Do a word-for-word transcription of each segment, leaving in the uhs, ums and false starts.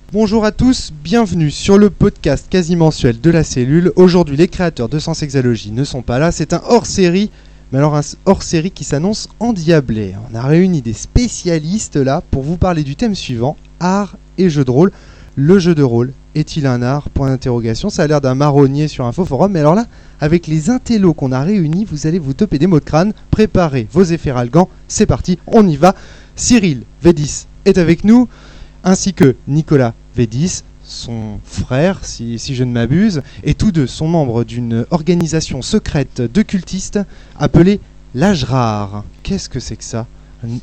Bonjour à tous, bienvenue sur le podcast quasi mensuel de la cellule. Aujourd'hui, les créateurs de Sens Hexalogie ne sont pas là, c'est un hors-série, mais alors un hors-série qui s'annonce endiablé. On a réuni des spécialistes là pour vous parler du thème suivant, art et jeu de rôle. Le jeu de rôle est-il un art ? Point d'interrogation. Ça a l'air d'un marronnier sur Infoforum, mais alors là, avec les intellos qu'on a réunis, vous allez vous toper des mots de crâne. Préparez vos effets-ralgants, c'est parti, on y va. Cyril Védis est avec nous, ainsi que Nicolas Védis, son frère, si, si je ne m'abuse, et tous deux sont membres d'une organisation secrète de cultistes appelée l'Ajrar. Qu'est-ce que c'est que ça, Cyril ?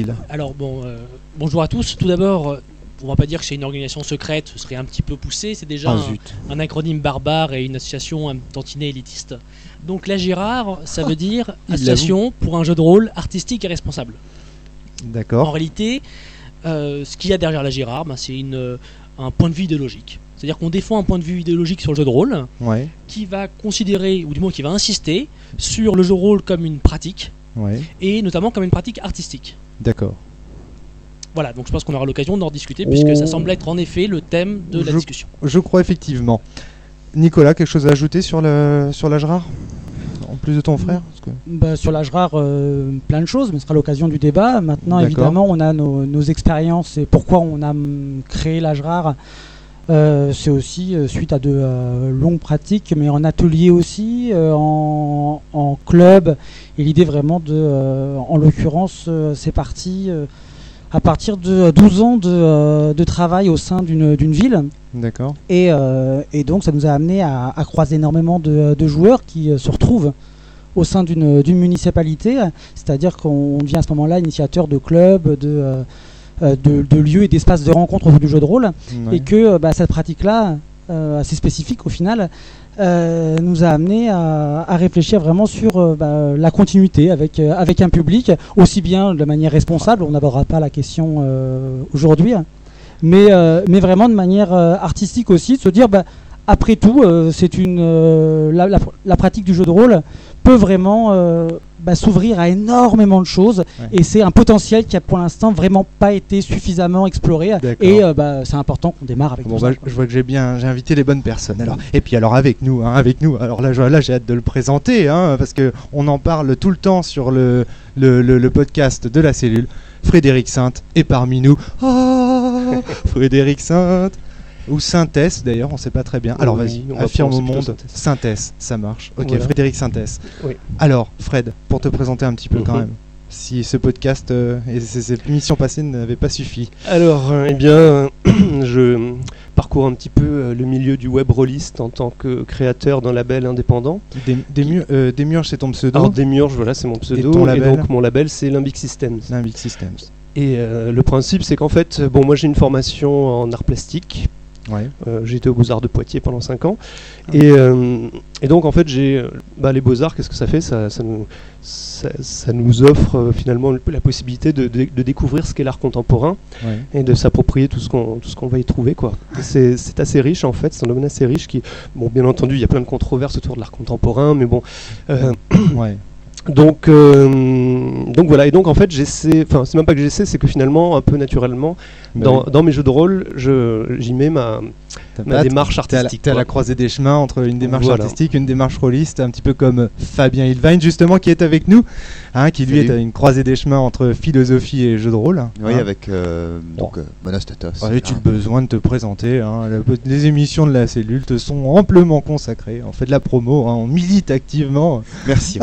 Bon, alors bon, euh, bonjour à tous. Tout d'abord, euh, on va pas dire que c'est une organisation secrète, ce serait un petit peu poussé. C'est déjà oh, un, un acronyme barbare et une association un tantinet élitiste. Donc l'Ajrar, ça veut dire association pour un jeu de rôle artistique et responsable. D'accord. En réalité, euh, ce qu'il y a derrière l'Ajrar, ben, c'est une, un point de vue idéologique. C'est-à-dire qu'on défend un point de vue idéologique sur le jeu de rôle, ouais. qui va considérer, ou du moins qui va insister sur le jeu de rôle comme une pratique, ouais. et notamment comme une pratique artistique. D'accord. Voilà, donc je pense qu'on aura l'occasion d'en discuter, puisque oh. ça semble être en effet le thème de la je, discussion. Je crois effectivement. Nicolas, quelque chose à ajouter sur le sur l'Ajrar ? En plus de ton frère parce que... bah, Sur l'Ajrar, euh, plein de choses, mais ce sera l'occasion du débat. Maintenant, D'accord. évidemment, on a nos, nos expériences et pourquoi on a m- créé l'Ajrar. Euh, c'est aussi euh, suite à de euh, longues pratiques, mais en atelier aussi, euh, en, en club. Et l'idée vraiment de, euh, en l'occurrence, euh, c'est parti euh, à partir de douze ans de, euh, de travail au sein d'une, d'une ville. D'accord. Et, euh, et donc ça nous a amené à, à croiser énormément de, de joueurs qui euh, se retrouvent au sein d'une, d'une municipalité, c'est-à-dire qu'on devient à ce moment-là initiateur de clubs, de, euh, de, de lieux et d'espaces de rencontre autour du jeu de rôle, ouais. Et que bah, cette pratique-là, euh, assez spécifique au final, euh, nous a amené à, à réfléchir vraiment sur euh, bah, la continuité avec, euh, avec un public, aussi bien de manière responsable, on n'abordera pas la question euh, aujourd'hui, Mais, euh, mais vraiment de manière euh, artistique aussi, de se dire, bah, après tout, euh, c'est une, euh, la, la, la pratique du jeu de rôle peut vraiment euh, bah, s'ouvrir à énormément de choses, ouais. Et c'est un potentiel qui a pour l'instant vraiment pas été suffisamment exploré. D'accord. Et euh, bah, c'est important qu'on démarre avec bon, tout bah, ça. Je vois que j'ai bien, j'ai invité les bonnes personnes. Alors, et puis alors avec nous, hein, avec nous. Alors là, là, j'ai hâte de le présenter, hein, parce que on en parle tout le temps sur le le, le, le podcast de la cellule. Frédéric Sainte est parmi nous. Oh, Frédéric Sainte. Ou Synthèse d'ailleurs, on ne sait pas très bien. Alors oui, vas-y, affirme au monde. Synthèse, ça marche. Ok, voilà. Frédéric Synthèse. Oui. Alors, Fred, pour te présenter un petit peu mm-hmm. quand même, si ce podcast euh, et cette émission passée n'avaient pas suffi. Alors, euh, eh bien, euh, je parcours un petit peu euh, le milieu du web rolliste en tant que créateur d'un label indépendant. Des, des, mu- euh, Démiurge, c'est ton pseudo. Alors, Démiurge, voilà, c'est mon pseudo. Et, ton label. Et donc, mon label, c'est Limbic Systems. Limbic Systems. Et euh, le principe, c'est qu'en fait, bon, moi, j'ai une formation en art plastique. Ouais. Euh, j'ai été aux Beaux-Arts de Poitiers pendant cinq ans. Ah. Et, euh, et donc, en fait, j'ai, bah, les Beaux-Arts, qu'est-ce que ça fait ça, ça, nous, ça, ça nous offre euh, finalement la possibilité de, de, de découvrir ce qu'est l'art contemporain, ouais. Et de s'approprier tout ce qu'on, tout ce qu'on va y trouver, quoi. C'est, c'est assez riche, en fait. C'est un domaine assez riche qui, bon, bien entendu, il y a plein de controverses autour de l'art contemporain, mais bon... Euh, ouais. Donc, euh, donc voilà, et donc en fait j'essaie, enfin c'est même pas que j'essaie, c'est que finalement un peu naturellement dans, oui. dans mes jeux de rôle, je, j'y mets ma, ma démarche artistique. T'es à, la, t'es à la croisée des chemins entre une démarche voilà. artistique, une démarche rôliste, un petit peu comme Fabien Ilvain justement qui est avec nous, hein, qui lui Salut. Est à une croisée des chemins entre philosophie et jeu de rôle. Oui, hein. avec euh, donc bon. euh, Monostatos. Ouais, tu as besoin de te présenter, hein, les émissions de la cellule te sont amplement consacrées, on fait de la promo, hein, on milite activement. Merci.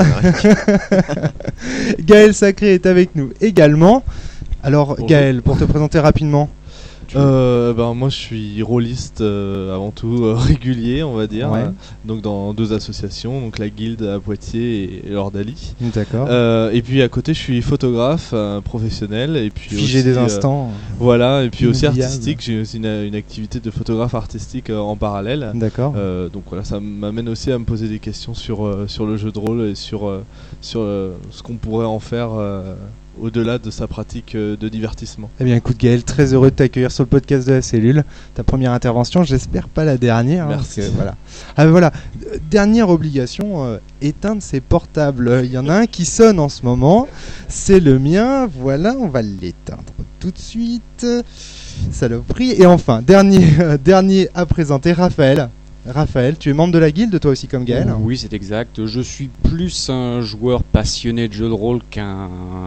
Gaël Sacré est avec nous également. Alors Bonjour. Gaël, pour te présenter rapidement. Euh, ben, moi je suis rôliste euh, avant tout euh, régulier on va dire, ouais. euh, donc dans deux associations, donc la Guilde à Poitiers et, et l'Ordali. D'accord. Euh, et puis à côté je suis photographe euh, professionnel et puis figé aussi, des instants. Euh, voilà et puis aussi artistique, j'ai aussi une, une activité de photographe artistique euh, en parallèle. D'accord. Euh, donc voilà, ça m'amène aussi à me poser des questions sur euh, sur le jeu de rôle et sur euh, sur euh, ce qu'on pourrait en faire. Euh, au-delà de sa pratique euh, de divertissement. Eh bien écoute Gaël, très heureux de t'accueillir sur le podcast de la cellule. Ta première intervention, j'espère pas la dernière. Merci. Hein, que, voilà. Ah, voilà. Dernière obligation, euh, éteindre ses portables. Il y en a un qui sonne en ce moment, c'est le mien. Voilà, on va l'éteindre tout de suite. Saloperie. Et enfin, dernier, euh, dernier à présenter, Raphaël. Raphaël, tu es membre de la guilde, toi aussi comme Gaël? Oui, c'est exact. Je suis plus un joueur passionné de jeux de rôle qu'un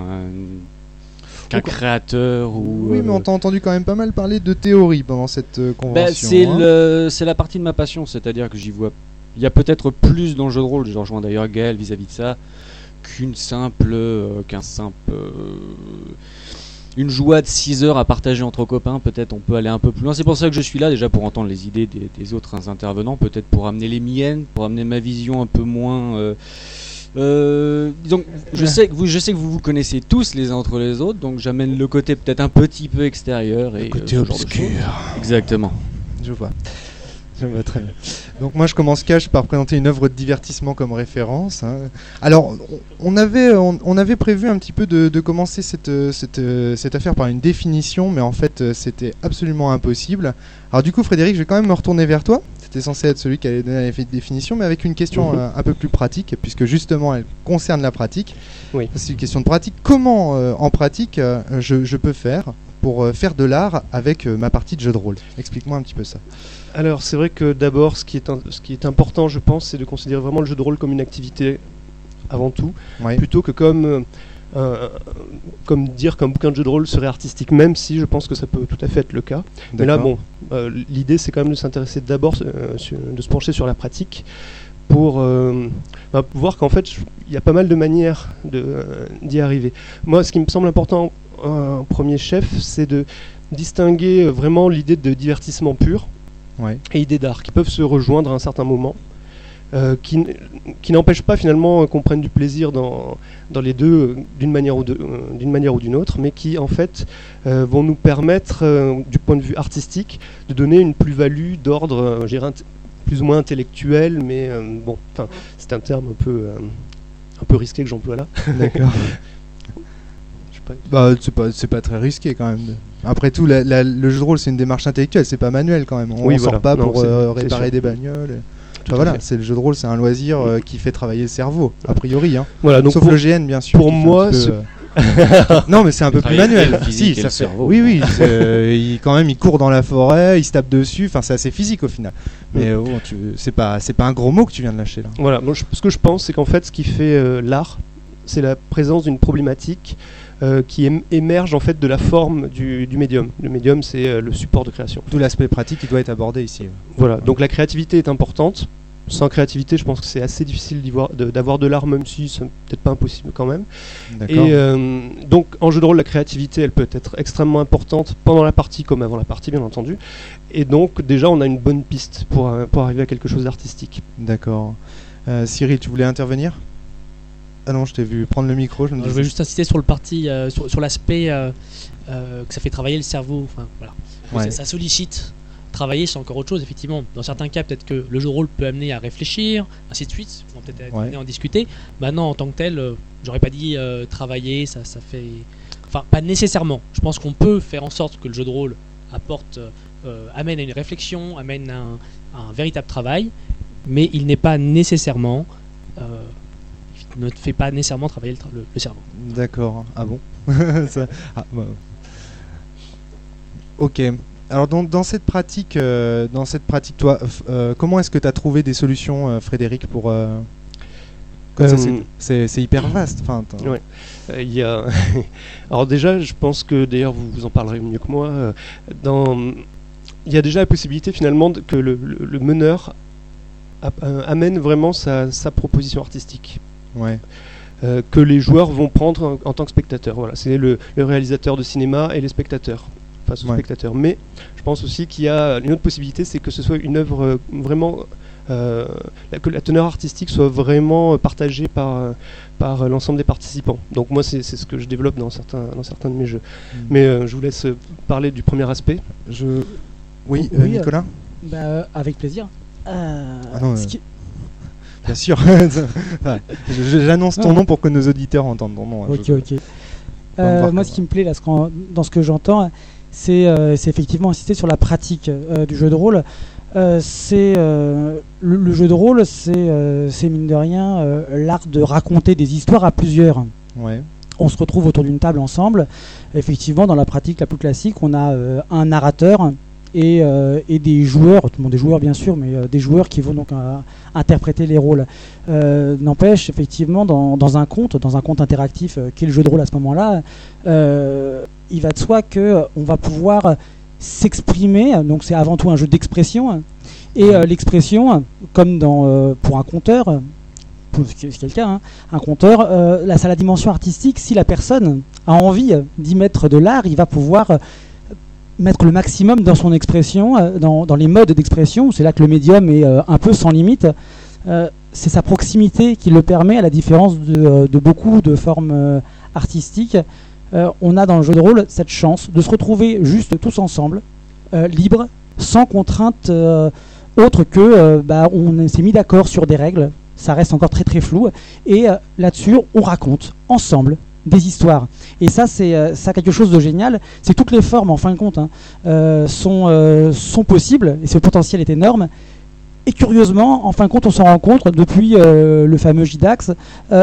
qu'un Donc, créateur ou. Oui, mais on t'a entendu quand même pas mal parler de théorie pendant cette euh, convention. Bah, c'est hein. le, c'est la partie de ma passion, c'est-à-dire que j'y vois. Il y a peut-être plus dans le jeu de rôle. Je rejoins d'ailleurs Gaël vis-à-vis de ça qu'une simple, euh, qu'un simple. Euh, Une joie de six heures à partager entre copains, peut-être on peut aller un peu plus loin. C'est pour ça que je suis là, déjà pour entendre les idées des, des autres intervenants, peut-être pour amener les miennes, pour amener ma vision un peu moins... Euh, euh, donc je sais, que vous, je sais que vous vous connaissez tous les uns entre les autres, donc j'amène le côté peut-être un petit peu extérieur. Et, Le côté euh, ce genre de obscur. choses. Exactement. Je vois. Je vois très bien. Donc moi je commence cash par présenter une œuvre de divertissement comme référence. hein. Alors on avait, on, on avait prévu un petit peu de, de commencer cette, cette, cette affaire par une définition, mais en fait euh, c'était absolument impossible. Alors du coup Frédéric, je vais quand même me retourner vers toi. C'était censé être celui qui allait donner la définition, mais avec une question Mhm. euh, un peu plus pratique, puisque justement elle concerne la pratique. Oui. C'est une question de pratique. Comment euh, en pratique euh, je, je peux faire pour euh, faire de l'art avec euh, ma partie de jeu de rôle? Explique-moi un petit peu ça. Alors c'est vrai que d'abord ce qui est un- ce qui est important je pense c'est de considérer vraiment le jeu de rôle comme une activité avant tout, Ouais. plutôt que comme euh, un- comme dire qu'un bouquin de jeu de rôle serait artistique, même si je pense que ça peut tout à fait être le cas. Mais là D'accord. bon, euh, l'idée c'est quand même de s'intéresser d'abord, euh, sur- de se pencher sur la pratique pour euh, bah, voir qu'en fait il y a pas mal de manières de, euh, d'y arriver. Moi ce qui me semble important en premier chef c'est de distinguer euh, vraiment l'idée de divertissement pur Ouais. et idées d'art qui peuvent se rejoindre à un certain moment, euh, qui, n- qui n'empêchent pas finalement euh, qu'on prenne du plaisir dans, dans les deux euh, d'une manière ou de- euh, d'une manière ou d'une autre, mais qui en fait euh, vont nous permettre euh, du point de vue artistique de donner une plus-value d'ordre euh, je dirais, int- plus ou moins intellectuel, mais euh, bon, enfin c'est un terme un peu euh, un peu risqué que j'emploie là. D'accord. Je sais pas. Bah, c'est pas, c'est pas très risqué quand même. Après tout, la- la- le jeu de rôle c'est une démarche intellectuelle, c'est pas manuel quand même. On Oui, ne sort voilà. pas Non, pour c'est- euh, c'est réparer sûr. des bagnoles. et- Tout Enfin, à voilà, fait. c'est le jeu de rôle, c'est un loisir euh, qui fait travailler le cerveau, a priori. Hein. Voilà, donc Sauf pour- le G N bien sûr. pour qui fait un moi, petit ce- peu, euh, non, mais c'est un peu plus Travailler manuel. le physique Si, et ça le fait. cerveau. Oui, oui. c'est, euh, il, quand même, il court dans la forêt, il se tape dessus. Enfin, c'est assez physique au final. Mais euh, bon, tu- c'est pas, c'est pas un gros mot que tu viens de lâcher là. Voilà, moi, je- ce que je pense, c'est qu'en fait, ce qui fait euh, l'art, c'est la présence d'une problématique euh, qui ém- émerge en fait de la forme du, du médium. Le médium, c'est euh, le support de création. Tout l'aspect pratique qui doit être abordé ici. Voilà, donc la créativité est importante. Sans créativité, je pense que c'est assez difficile d'y voir- de- d'avoir de l'art, même si c'est peut-être pas impossible quand même. D'accord. Et euh, donc, en jeu de rôle, la créativité, elle peut être extrêmement importante pendant la partie comme avant la partie, bien entendu. Et donc, déjà, on a une bonne piste pour, euh, pour arriver à quelque chose d'artistique. D'accord. Euh, Cyril, tu voulais intervenir? Ah non, je t'ai vu prendre le micro. Je me Alors, je disais- vais juste insister sur le parti, euh, sur, sur l'aspect euh, euh, que ça fait travailler le cerveau. Enfin, voilà. Que Ouais. ça, ça sollicite. Travailler, c'est encore autre chose, effectivement. Dans certains cas, peut-être que le jeu de rôle peut amener à réfléchir, ainsi de suite. On va peut-être Ouais. amener à en discuter. Maintenant, en tant que tel, euh, j'aurais pas dit euh, travailler, ça, ça fait. Enfin, pas nécessairement. Je pense qu'on peut faire en sorte que le jeu de rôle apporte, euh, amène à une réflexion, amène à un, à un véritable travail, mais il n'est pas nécessairement. Euh, il ne fait pas nécessairement travailler le, tra- le- le cerveau. D'accord. Ah bon Ça- ah, bah. Ok. Alors dans, dans cette pratique, euh, dans cette pratique, toi, f- euh, comment est-ce que tu as trouvé des solutions, euh, Frédéric, pour euh, comme ça, Euh, c'est- c'est c'est hyper vaste. Enfin, t'as- Ouais. Euh, il y a... Alors déjà, je pense que d'ailleurs vous, vous en parlerez mieux que moi. euh, Dans... Il y a déjà la possibilité finalement de- que le, le- le meneur a- euh, amène vraiment sa, sa proposition artistique. ouais. euh, que les joueurs vont prendre en, en tant que spectateurs. Voilà, c'est le, le réalisateur de cinéma et les spectateurs face aux Ouais. spectateurs. Mais je pense aussi qu'il y a une autre possibilité, c'est que ce soit une œuvre euh, vraiment euh, la- que la teneur artistique soit vraiment euh, partagée par euh, par euh, l'ensemble des participants. Donc moi, c'est c'est ce que je développe dans certains dans certains de mes jeux. Mm. Mais euh, je vous laisse euh, parler du premier aspect. Je. Oui, Oui, euh, euh, Nicolas. Bah, euh, avec plaisir. Euh, Ah non, ce euh, qui- Bien sûr. Ouais. Je- je- J'annonce ton Ah. nom pour que nos auditeurs entendent ton nom. hein. Ok, Je- ok. Faut me Euh, voir moi, comment. ce qui me plaît là, ce qu'en- dans ce que j'entends, c'est euh, c'est effectivement insister sur la pratique euh, du jeu de rôle. Euh, c'est euh, le, le jeu de rôle, c'est euh, c'est mine de rien euh, l'art de raconter des histoires à plusieurs. Ouais. on se retrouve autour d'une table ensemble. Effectivement, dans la pratique la plus classique, on a euh, un narrateur et, euh, et des joueurs, tout le monde des joueurs bien sûr, mais euh, des joueurs qui vont donc euh, interpréter les rôles. Euh, n'empêche, effectivement, dans, dans un conte, dans un conte interactif euh, qui est le jeu de rôle à ce moment-là, euh, il va de soi qu'on va pouvoir s'exprimer, donc c'est avant tout un jeu d'expression, et euh, l'expression, comme dans, euh, pour un conteur, pour ce qui est le cas, hein, un conteur, euh, là, ça a la dimension artistique. Si la personne a envie d'y mettre de l'art, il va pouvoir euh, mettre le maximum dans son expression, euh, dans, dans les modes d'expression. C'est là que le médium est euh, un peu sans limite. Euh, c'est sa proximité qui le permet, à la différence de, de beaucoup de formes euh, artistiques. Euh, on a dans le jeu de rôle cette chance de se retrouver juste tous ensemble, euh, libres, sans contrainte euh, autre que euh, bah, on s'est mis d'accord sur des règles. Ça reste encore très très flou, et euh, là-dessus on raconte ensemble des histoires, et ça c'est euh, ça quelque chose de génial. C'est que toutes les formes en fin de compte hein, euh, sont, euh, sont possibles, et ce potentiel est énorme, et curieusement en fin de compte on s'en rend compte depuis euh, le fameux J DAX. euh,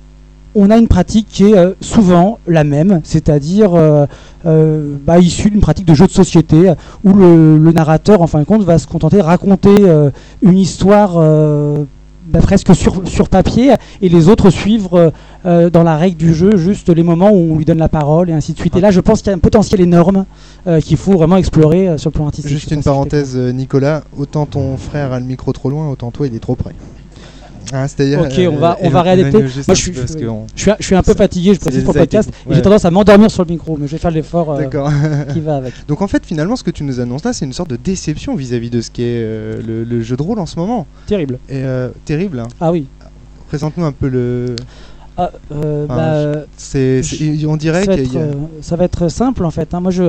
on a une pratique qui est euh, souvent la même, c'est-à-dire euh, euh, bah, issue d'une pratique de jeu de société, où le, le narrateur en fin de compte va se contenter de raconter euh, une histoire euh, bah, presque sur, sur papier, et les autres suivre euh, dans la règle du jeu juste les moments où on lui donne la parole, et ainsi de suite. Et là je pense qu'il y a un potentiel énorme euh, qu'il faut vraiment explorer euh, sur le plan artistique. Juste une parenthèse, euh, Nicolas, autant ton frère a le micro trop loin, autant toi il est trop près. Ah, c'est-à-dire, ok, on va, euh, on va réadapter. Moi, je suis, parce que on... je, suis, je suis un peu fatigué, je précise pour le podcast, ouais. et j'ai tendance à m'endormir sur le micro, mais je vais faire l'effort euh, qui va avec. Donc en fait, finalement, ce que tu nous annonces là, c'est une sorte de déception vis-à-vis de ce qu'est euh, le, le jeu de rôle en ce moment. Terrible. Et, euh, terrible. Hein. Ah oui. Présente-nous un peu le... Ah, euh, enfin, bah, c'est, c'est, on dirait ça qu'il va, être, y a... euh, ça va être simple en fait. Hein. Moi, je...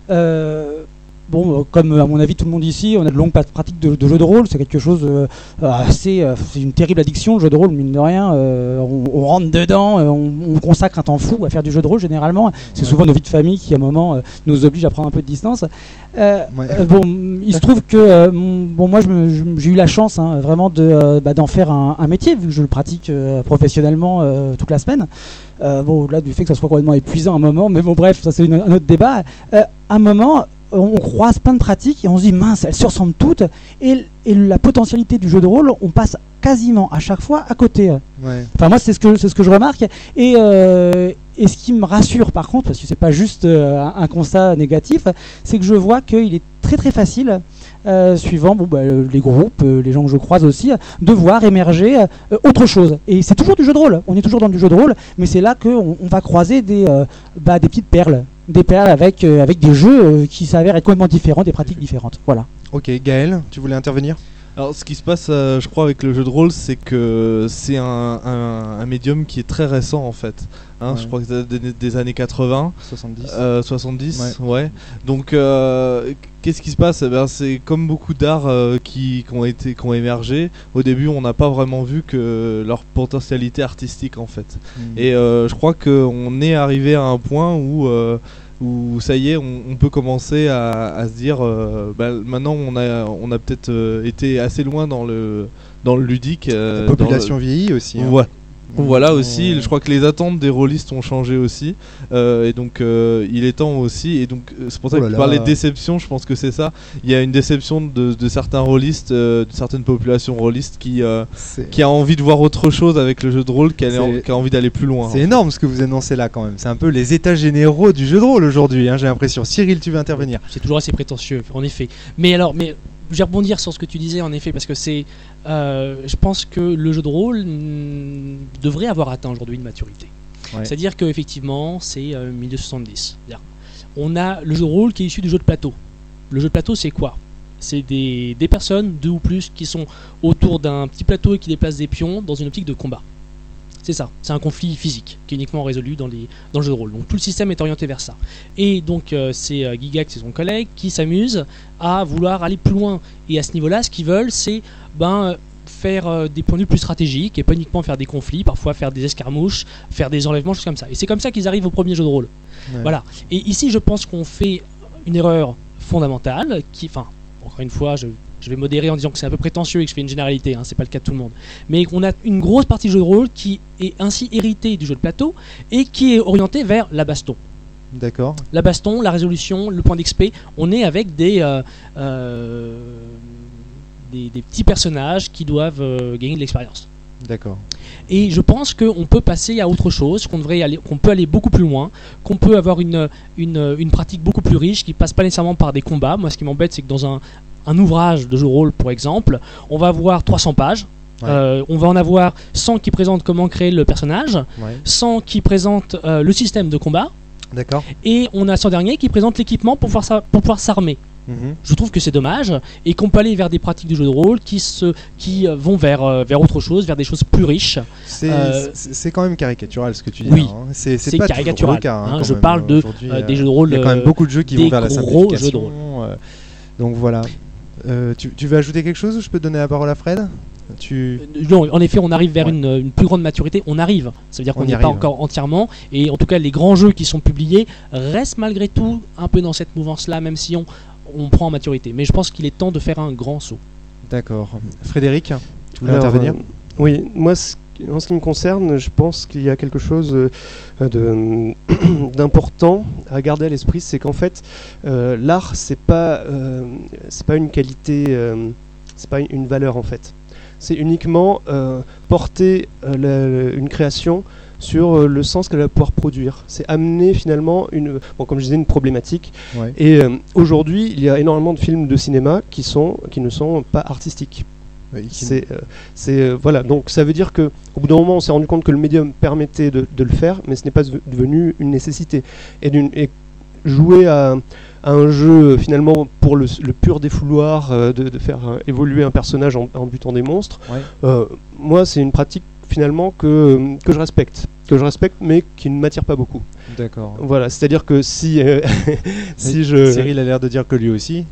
Euh, Bon, euh, comme à mon avis tout le monde ici, on a de longues pratiques de, de jeu de rôle, c'est quelque chose euh, assez, euh, c'est une terrible addiction le jeu de rôle, mine de rien. Euh, on, on rentre dedans, euh, on, on consacre un temps fou à faire du jeu de rôle généralement. C'est ouais. souvent nos vies de famille qui à un moment euh, nous obligent à prendre un peu de distance. Euh, ouais. euh, bon, il se trouve que euh, bon, moi je me, je, j'ai eu la chance hein, vraiment de, euh, bah, d'en faire un, un métier vu que je le pratique euh, professionnellement euh, toute la semaine. Euh, bon, au-delà du fait que ça soit complètement épuisant à un moment, mais bon bref, ça c'est une, un autre débat. Euh, à un moment, on croise plein de pratiques et on se dit mince, elles se ressemblent toutes, et, et la potentialité du jeu de rôle, on passe quasiment à chaque fois à côté. Ouais. Enfin moi c'est ce que c'est ce que je remarque, et euh, et ce qui me rassure par contre, parce que c'est pas juste euh, un constat négatif, c'est que je vois qu'il est très très facile. Euh, suivant bon, bah, les groupes, euh, les gens que je croise aussi, de voir émerger euh, autre chose. Et c'est toujours du jeu de rôle, on est toujours dans du jeu de rôle, mais c'est là qu'on on va croiser des, euh, bah, des petites perles, des perles avec, euh, avec des jeux euh, qui s'avèrent être complètement différents, des pratiques différentes. Voilà. Ok, Gaël, tu voulais intervenir ? Alors ce qui se passe euh, je crois avec le jeu de rôle, c'est que c'est un, un, un médium qui est très récent en fait hein, ouais. Je crois que c'est des, des années quatre-vingts soixante-dix euh, soixante-dix ouais, ouais. Donc euh, qu'est-ce qui se passe eh ben, c'est comme beaucoup d'arts euh, qui, qui ont été qui ont émergé au début, on n'a pas vraiment vu que leur potentialité artistique en fait mmh. Et euh, je crois qu'on est arrivé à un point où euh, où ça y est, on, on peut commencer à, à se dire euh, bah, maintenant on a, on a peut-être euh, été assez loin dans le, dans le ludique. Euh, La population le... vieillit aussi. Hein. Ouais. Voilà aussi, je crois que les attentes des rôlistes ont changé aussi, euh, et donc euh, il est temps aussi, et donc c'est pour ça oh que tu parlais de déception, je pense que c'est ça, il y a une déception de, de certains rôlistes, euh, de certaines populations rôlistes qui, euh, qui a envie de voir autre chose avec le jeu de rôle, qui a, qui a envie d'aller plus loin. C'est énorme ce que vous annoncez là quand même, c'est un peu les états généraux du jeu de rôle aujourd'hui, hein, j'ai l'impression. Cyril, tu veux intervenir ? C'est toujours assez prétentieux, en effet. Mais alors, mais... je vais rebondir sur ce que tu disais en effet, parce que c'est, euh, je pense que le jeu de rôle mm, devrait avoir atteint aujourd'hui une maturité. Ouais. C'est-à-dire qu'effectivement, c'est euh, mille neuf cent soixante-dix. C'est-à-dire, on a le jeu de rôle qui est issu du jeu de plateau. Le jeu de plateau, c'est quoi ? C'est des, des personnes, deux ou plus, qui sont autour d'un petit plateau et qui déplacent des pions dans une optique de combat. C'est ça, c'est un conflit physique qui est uniquement résolu dans, les, dans le jeu de rôle. Donc tout le système est orienté vers ça. Et donc euh, c'est euh, Gygax et son collègue qui s'amusent à vouloir aller plus loin. Et à ce niveau-là, ce qu'ils veulent, c'est ben, faire euh, des points de vue plus stratégiques et pas uniquement faire des conflits, parfois faire des escarmouches, faire des enlèvements, choses comme ça. Et c'est comme ça qu'ils arrivent au premier jeu de rôle. Ouais. Voilà. Et ici, je pense qu'on fait une erreur fondamentale qui, enfin, encore une fois, je je vais modérer en disant que c'est un peu prétentieux et que je fais une généralité, hein, c'est pas le cas de tout le monde, mais qu'on a une grosse partie du jeu de rôle qui est ainsi héritée du jeu de plateau et qui est orientée vers la baston. D'accord. La baston, la résolution, le point d'X P, on est avec des, euh, euh, des, des petits personnages qui doivent euh, gagner de l'expérience. D'accord. Et je pense qu'on peut passer à autre chose, qu'on devrait aller, qu'on peut aller beaucoup plus loin, qu'on peut avoir une, une, une pratique beaucoup plus riche qui passe pas nécessairement par des combats. Moi, ce qui m'embête, c'est que dans un, un ouvrage de jeu de rôle, pour exemple, on va avoir trois cents pages. Ouais. Euh, on va en avoir cent qui présentent comment créer le personnage, ouais. cent qui présentent euh, le système de combat. D'accord. Et on a cent derniers qui présentent l'équipement pour pouvoir, pour pouvoir s'armer. Mmh. Je trouve que c'est dommage et qu'on peut aller vers des pratiques du jeu de rôle qui, se, qui vont vers, euh, vers autre chose, vers des choses plus riches. C'est, euh, c'est quand même caricatural ce que tu dis. Oui, là, hein. c'est, c'est, c'est pas caricatural. Le cas, hein, hein, je même, parle de, euh, des jeux de rôle. Il y a quand même beaucoup de jeux qui vont vers la simplification. Jeux de rôle. Euh, donc voilà. Euh, tu, tu veux ajouter quelque chose ou je peux donner la parole à Fred? Tu... Non, en effet, on arrive vers ouais. une, une plus grande maturité. On arrive, ça veut dire qu'on n'y est pas encore entièrement. Et en tout cas, les grands jeux qui sont publiés restent malgré tout un peu dans cette mouvance-là, même si on, on prend en maturité. Mais je pense qu'il est temps de faire un grand saut. D'accord. Frédéric, tu voulais Alors, intervenir? euh, Oui, moi, c- en ce qui me concerne, je pense qu'il y a quelque chose euh, de, d'important à garder à l'esprit, c'est qu'en fait, euh, l'art, c'est pas, euh, c'est pas une qualité, euh, c'est pas une valeur en fait. C'est uniquement euh, porter euh, la, une création sur euh, le sens qu'elle va pouvoir produire. C'est amener finalement une, bon, comme je disais, une problématique. Ouais. Et euh, aujourd'hui, il y a énormément de films de cinéma qui sont, qui ne sont pas artistiques. Oui, c'est, euh, c'est euh, voilà. Donc ça veut dire que au bout d'un moment, on s'est rendu compte que le médium permettait de, de le faire, mais ce n'est pas devenu une nécessité. Et, d'une, et jouer à, à un jeu finalement pour le, le pur défouloir euh, de, de faire euh, évoluer un personnage en, en butant des monstres, ouais. euh, moi c'est une pratique finalement que, que je respecte, que je respecte mais qui ne m'attire pas beaucoup. D'accord. Voilà, c'est-à-dire que si euh, si je Cyril a l'air de dire que lui aussi.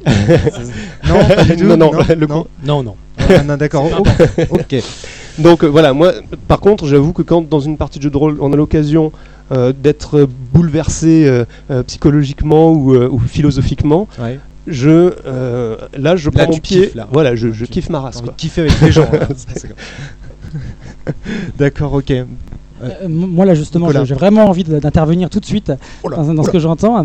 non, pas du tout. Non, non, non, le non, non, non. Ah, non d'accord. Ok. Donc euh, voilà, moi par contre, j'avoue que quand dans une partie de jeu de rôle, on a l'occasion Euh, d'être bouleversé euh, euh, psychologiquement ou, euh, ou philosophiquement, ouais. je, euh, là je prends là, mon pied, kiffes, là. voilà, je, je kiffe ma race. Quoi. Kiffer avec les gens. D'accord, ok. Euh, euh, moi là justement, Nicolas. j'ai vraiment envie d'intervenir tout de suite oh là, dans, dans oh ce que j'entends.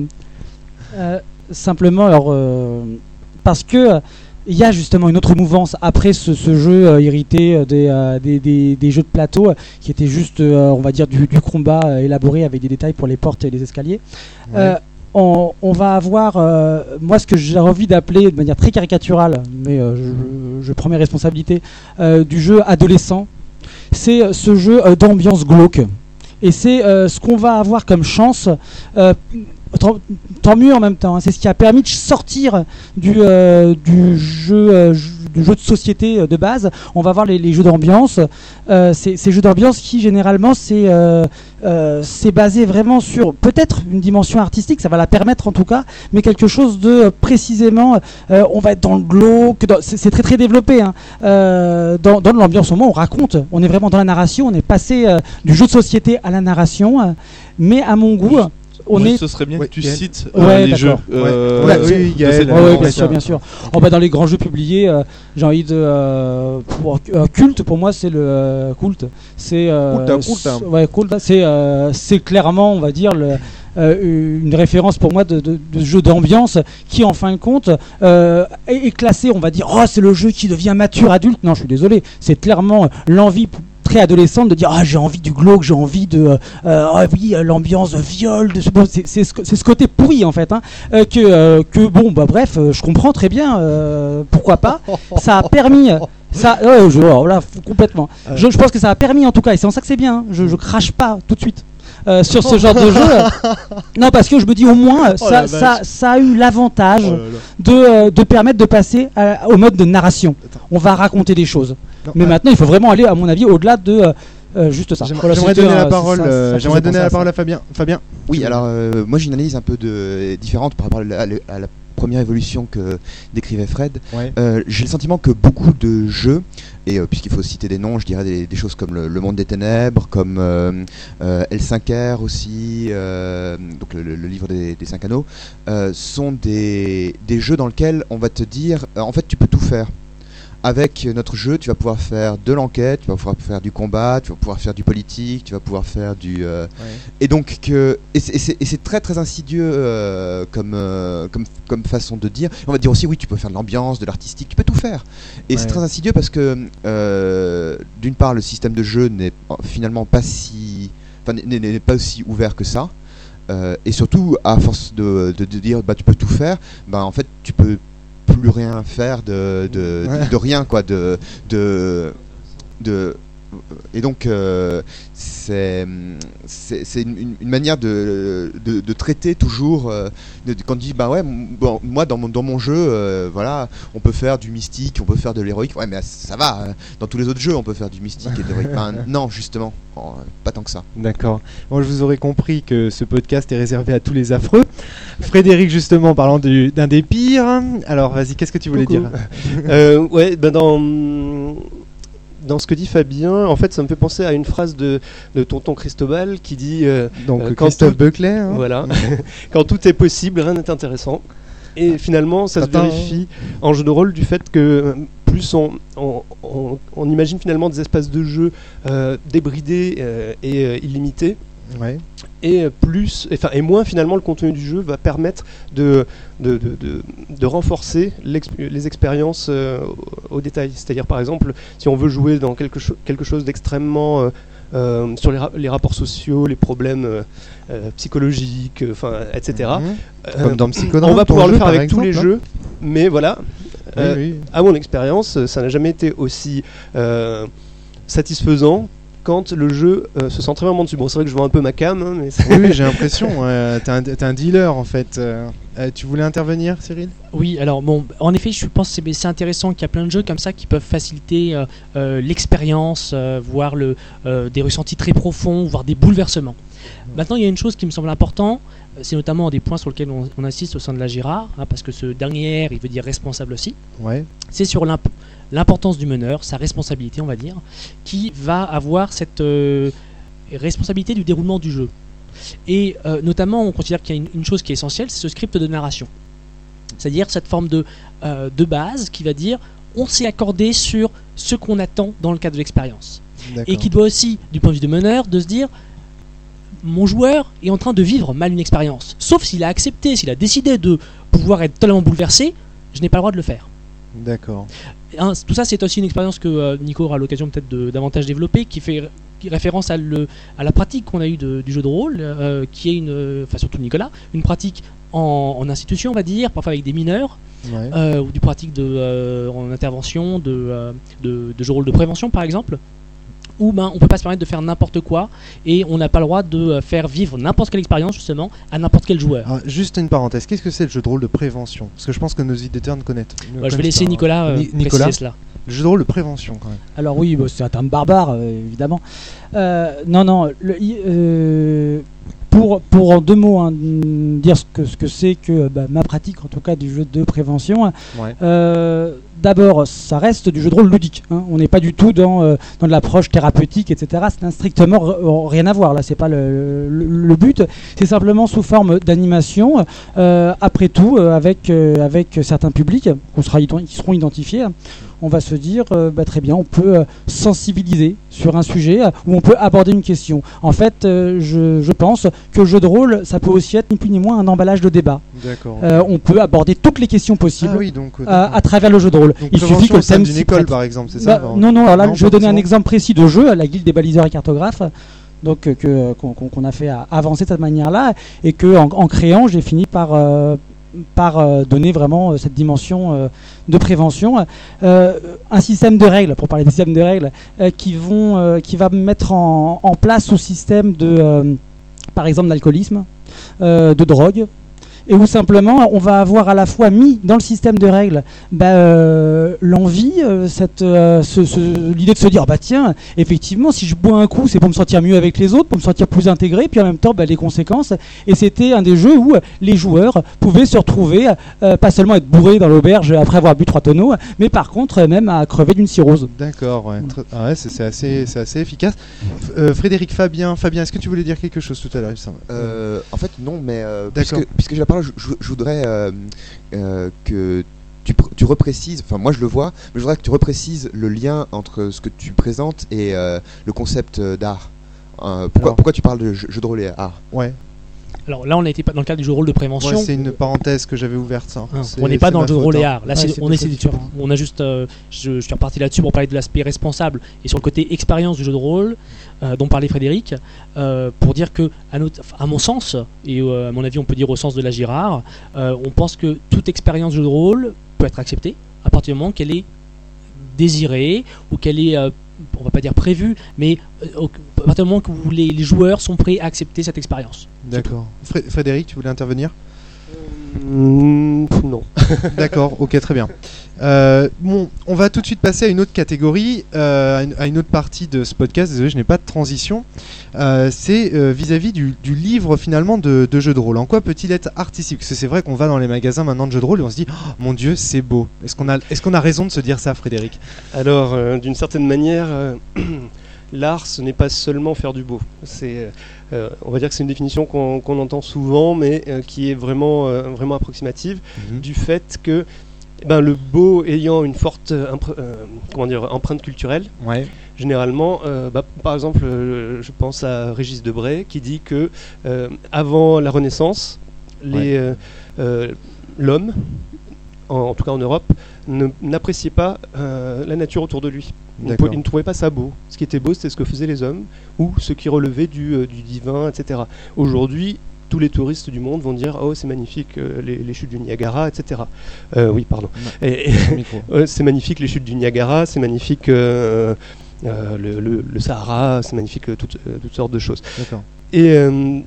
Euh, simplement, alors euh, parce que il y a justement une autre mouvance après ce, ce jeu euh, hérité des, euh, des, des, des jeux de plateau euh, qui était juste, euh, on va dire, du, du combat euh, élaboré avec des détails pour les portes et les escaliers. Ouais. Euh, on, on va avoir, euh, moi, ce que j'ai envie d'appeler de manière très caricaturale, mais euh, je, je prends mes responsabilités, euh, du jeu adolescent. C'est ce jeu euh, d'ambiance glauque. Et c'est euh, ce qu'on va avoir comme chance. Euh, Tant, tant mieux en même temps, hein. C'est ce qui a permis de sortir du, euh, du, jeu, euh, du jeu de société euh, de base. On va voir les, les jeux d'ambiance. Euh, c'est, ces jeux d'ambiance qui généralement c'est, euh, euh, c'est basé vraiment sur peut-être une dimension artistique, ça va la permettre en tout cas, mais quelque chose de euh, précisément, euh, on va être dans le glauque, dans, c'est, c'est très très développé. Hein. Euh, dans, dans l'ambiance au moins on raconte, on est vraiment dans la narration, on est passé euh, du jeu de société à la narration, euh, mais à mon goût... On oui, est... ce serait bien ouais, que tu Gaël. cites ouais, euh, les d'accord. jeux. Euh, ouais. Ouais, oui, Gaël, ouais, ouais, bien sûr, bien sûr. Oh, bah, dans les grands jeux publiés, euh, j'ai envie de euh, pour, euh, culte pour moi c'est le euh, culte. C'est euh, culte, culte, hein. ouais, culte. C'est euh, c'est clairement, on va dire le, euh, une référence pour moi de, de, de jeu d'ambiance qui en fin de compte euh, est, est classé, on va dire, oh c'est le jeu qui devient mature adulte. Non, je suis désolé, c'est clairement l'envie très adolescente de dire ah j'ai envie du glauque, j'ai envie de euh, ah oui l'ambiance viol de ce, bon, c'est, c'est, ce, c'est ce côté pourri en fait hein, euh, que euh, que bon bah bref euh, je comprends très bien euh, pourquoi pas, ça a permis ça ouais, je, oh, là, complètement je, je pense que ça a permis en tout cas et c'est en ça que c'est bien hein, je, je crache pas tout de suite Euh, sur ce genre de jeu. Non, parce que je me dis au moins oh ça, ça, ça a eu l'avantage oh de, euh, de permettre de passer à, au mode de narration. On va raconter des choses. Non, mais ah. maintenant, il faut vraiment aller, à mon avis, au-delà de euh, juste ça. J'aimerais, voilà, j'aimerais donner la parole, ça, ça, ça j'aimerais donner la parole à Fabien. Fabien. Oui, alors euh, moi j'ai une analyse un peu de, différente par rapport à la, à la première évolution que décrivait Fred, Ouais. euh, j'ai le sentiment que beaucoup de jeux, et euh, puisqu'il faut citer des noms, je dirais des, des choses comme le, le Monde des Ténèbres, comme euh, euh, L cinq R aussi, euh, donc le, le- le livre des, des cinq anneaux, euh, sont des, des jeux dans lesquels on va te dire, euh, en fait tu peux tout faire. Avec notre jeu, tu vas pouvoir faire de l'enquête, tu vas pouvoir faire du combat, tu vas pouvoir faire du politique, tu vas pouvoir faire du... euh, Ouais. Et donc, que, et c'est- et c'est et c'est très très insidieux euh, comme, euh, comme, comme façon de dire. On va dire aussi, oui, tu peux faire de l'ambiance, de l'artistique, tu peux tout faire. Et Ouais. c'est très insidieux parce que, euh, d'une part, le système de jeu n'est pas- finalement pas si... Enfin, n'est- n'est n'est pas aussi ouvert que ça. Euh, et surtout, à force de, de, de dire, bah, tu peux tout faire, bah, en fait, tu peux plus rien faire de, de, de- Ouais. de rien, quoi. De, de, de, et donc, euh, c'est c'est c'est une, une- une manière de, de, de traiter toujours. euh, de- de- quand on dit, bah ouais, m- bon, moi dans mon, dans mon jeu, euh, voilà, on peut faire du mystique, on peut faire de l'héroïque. Ouais, mais ça va. hein. Dans tous les autres jeux, on peut faire du mystique et de l'héroïque. Ben, non, justement, oh, pas tant que ça. D'accord. Bon, je vous aurais compris que ce podcast est réservé à tous les affreux. Frédéric, justement, parlant du- d'un des pires. Alors, vas-y, qu'est-ce que tu voulais Coucou. dire Euh, ouais, ben dans, dans ce que dit Fabien, en fait, ça me fait penser à une phrase de, de tonton Cristobal qui dit euh, Donc, Euh, quand Christophe tout- Buckley. hein. voilà, quand tout est possible, rien n'est intéressant. Et finalement, ça se Attends. vérifie en jeu de rôle du fait que euh, plus on, on, on- on imagine finalement des espaces de jeu euh, débridés euh, et euh, illimités, Ouais. et euh, plus, enfin, et moins finalement le contenu du jeu va permettre de, de, de, de, de renforcer l'exp- les expériences euh, au, au détail. C'est-à-dire par exemple, si on veut jouer dans quelque, cho- quelque chose d'extrêmement euh, euh, sur les, ra- les rapports sociaux, les problèmes euh, euh, psychologiques, euh, enfin, et cetera. Mhm. euh, Comme dans Psychodrame, on va ton pouvoir le jeu, faire par avec tous les exemple, hein. jeux, mais voilà. Oui, euh, oui. à mon expérience, ça n'a jamais été aussi euh, satisfaisant quand le jeu euh, se centrait vraiment dessus. Bon, c'est vrai que je vends un peu ma cam, hein, mais c'est- Oui, oui, j'ai l'impression. ouais, t'es un, t'es un dealer en fait. Euh, euh, tu voulais intervenir, Cyril? Oui, alors bon, en effet, je pense que c'est- c'est intéressant qu'il y a plein de jeux comme ça qui peuvent faciliter euh, euh, l'expérience, euh, voire le, euh, des ressentis très profonds, voire des bouleversements. Maintenant, il y a une chose qui me semble importante, euh, c'est notamment un des points sur lesquels on, on insiste au sein de la Girard, hein, parce que ce dernier R, il veut dire responsable aussi, Ouais. c'est sur l'imp- l'importance du meneur, sa responsabilité, on va dire, qui va avoir cette euh, responsabilité du déroulement du jeu. Et euh, notamment, on considère qu'il y a une, une chose qui est essentielle, c'est ce script de narration. C'est-à-dire cette forme de, euh, de base qui va dire on s'est accordé sur ce qu'on attend dans le cadre de l'expérience. D'accord. Et qui doit aussi, du point de vue du meneur, de se dire mon joueur est en train de vivre mal une expérience. Sauf s'il a accepté, s'il a décidé de pouvoir être totalement bouleversé, je n'ai pas le droit de le faire. D'accord. Hein, tout ça, c'est aussi une expérience que euh, Nico aura l'occasion peut-être de davantage développer, qui fait qui référence à, le, à la pratique qu'on a eue de- du jeu de rôle, euh, qui est une, euh, enfin surtout Nicolas, une pratique en, en institution, on va dire, parfois avec des mineurs, Ouais. euh, ou du pratique de, euh, en intervention, de, euh, de, de jeu de rôle de prévention par exemple, où ben, on peut pas se permettre de faire n'importe quoi, et on n'a pas le droit de euh, faire vivre n'importe quelle expérience justement à n'importe quel joueur. Alors, juste une parenthèse, qu'est-ce que c'est le jeu de rôle de prévention? Parce que je pense que nos auditeurs ne connaissent. ne Ouais, je vais connaissent laisser pas, hein. Nicolas euh, Ni- Nicolas, préciser cela. le jeu de rôle de prévention quand même. Alors oui, bah, c'est un terme barbare, euh, évidemment. Euh, non, non. Le, i- euh, pour, pour en deux mots hein, mm, dire ce que ce que c'est que bah, ma pratique, en tout cas du jeu de prévention. Ouais. Euh, D'abord, ça reste du jeu de rôle ludique. hein. On n'est pas du tout dans, euh, dans de l'approche thérapeutique, et cetera. C'est strictement r- rien à voir. Là, c'est pas le, le, le but. C'est simplement sous forme d'animation. Euh, après tout, euh, avec euh, avec certains publics qu'on sera ident- qui seront identifiés. On va se dire, euh, bah, très bien, on peut euh, sensibiliser sur un sujet euh, ou on peut aborder une question. En fait, euh, je, je pense que le jeu de rôle, ça peut aussi être ni plus ni moins un emballage de débat. D'accord. Euh, on peut aborder toutes les questions possibles Ah oui, donc. euh, à, à travers le jeu de rôle. donc Il suffit prévention que le au sein thème d'une s'y école prête. par exemple, c'est ça? Bah, enfin, non, non, alors là, non, je vais pas donner un forcément. exemple précis de jeu, la guilde des baliseurs et cartographes, donc euh, que qu'on qu'on- qu'on a fait à- avancer de cette manière-là, et que en, en créant, j'ai fini par euh, par euh, donner vraiment euh, cette dimension euh, de prévention, euh, un système de règles, pour parler des systèmes de règles, euh, qui vont euh, qui va mettre en, en place ce système de, euh, par exemple, d'alcoolisme, euh, de drogue, et où simplement on va avoir à la fois mis dans le système de règles bah, euh, l'envie, euh, cette, euh, ce, ce, l'idée de se dire bah tiens, effectivement, si je bois un coup, c'est pour me sentir mieux avec les autres, pour me sentir plus intégré, puis en même temps bah, les conséquences. Et c'était un des jeux où les joueurs pouvaient se retrouver, euh, pas seulement être bourrés dans l'auberge après avoir bu trois tonneaux, mais par contre même à crever d'une cirrhose. D'accord, ouais, Très- ah ouais, c'est, c'est assez, c'est assez efficace. F- euh, Frédéric, Fabien, Fabien, est-ce que tu voulais dire quelque chose tout à l'heure il me semble Euh, en fait, non, mais euh, D'accord. puisque, puisque j'ai la parole, je, je- je voudrais euh, euh, que tu, pr- tu reprécises, enfin moi je le vois, mais je voudrais que tu reprécises le lien entre ce que tu présentes et euh, le concept euh, d'art. Euh, pourquoi, Alors. pourquoi tu parles de jeu, jeu de rôle et art? Ouais. Alors là, on a été pas dans le cadre du jeu de rôle de prévention. Ouais, c'est une parenthèse que j'avais ouverte, ça. Hein, C'est- on n'est pas c'est dans ma le jeu de faute, rôle et hein. art. Là, Ouais, c'est- c'est on, deux essaie choses de- différentes. on a juste, euh, je, je suis reparti là-dessus pour parler de l'aspect responsable et sur le côté expérience du jeu de rôle euh, dont parlait Frédéric, euh, pour dire que, à, notre, à mon sens, et euh, à mon avis, on peut dire au sens de la Girard, euh, on pense que toute expérience de jeu de rôle peut être acceptée à partir du moment qu'elle est désirée ou qu'elle est, euh, on va pas dire prévue, mais euh, au- à partir du moment où les, les joueurs sont prêts à accepter cette expérience. D'accord. Fré- Frédéric, tu voulais intervenir? Mm, pff, non. D'accord, ok, très bien. Euh, bon, on va tout de suite passer à une autre catégorie, euh, à, une, à une autre partie de ce podcast. Désolé, je n'ai pas de transition. Euh, c'est euh, vis-à-vis du, du livre finalement de, de jeux de rôle. En quoi peut-il être artistique? Parce que c'est vrai qu'on va dans les magasins maintenant de jeux de rôle et on se dit, oh, mon Dieu, c'est beau. Est-ce qu'on a, est-ce qu'on a raison de se dire ça, Frédéric? Alors, euh, d'une certaine manière, euh, l'art, ce n'est pas seulement faire du beau. C'est, euh, on va dire que c'est une définition qu'on qu'on entend souvent, mais euh, qui est vraiment, euh, vraiment approximative, Mhm. du fait que eh ben, le beau ayant une forte euh, impr- euh, comment dire, empreinte culturelle, Ouais. généralement, euh, bah, par exemple, euh, je pense à Régis Debray qui dit que euh, avant la Renaissance, les, Ouais. euh, euh, l'homme, en, en tout cas en Europe, ne- n'appréciait pas euh, la nature autour de lui. Il ne, D'accord. pouvait- il ne trouvait pas ça beau. Ce qui était beau, c'était ce que faisaient les hommes ou ce qui relevait du, euh, du divin, et cetera. Aujourd'hui, tous les touristes du monde vont dire oh c'est magnifique euh, les, les chutes du Niagara, et cetera. Euh, oui, pardon. Et- et- Micro. euh, c'est magnifique les chutes du Niagara, c'est magnifique euh, euh, le, le- le Sahara, c'est magnifique euh, toutes, euh, toutes sortes de choses. D'accord. Et, euh,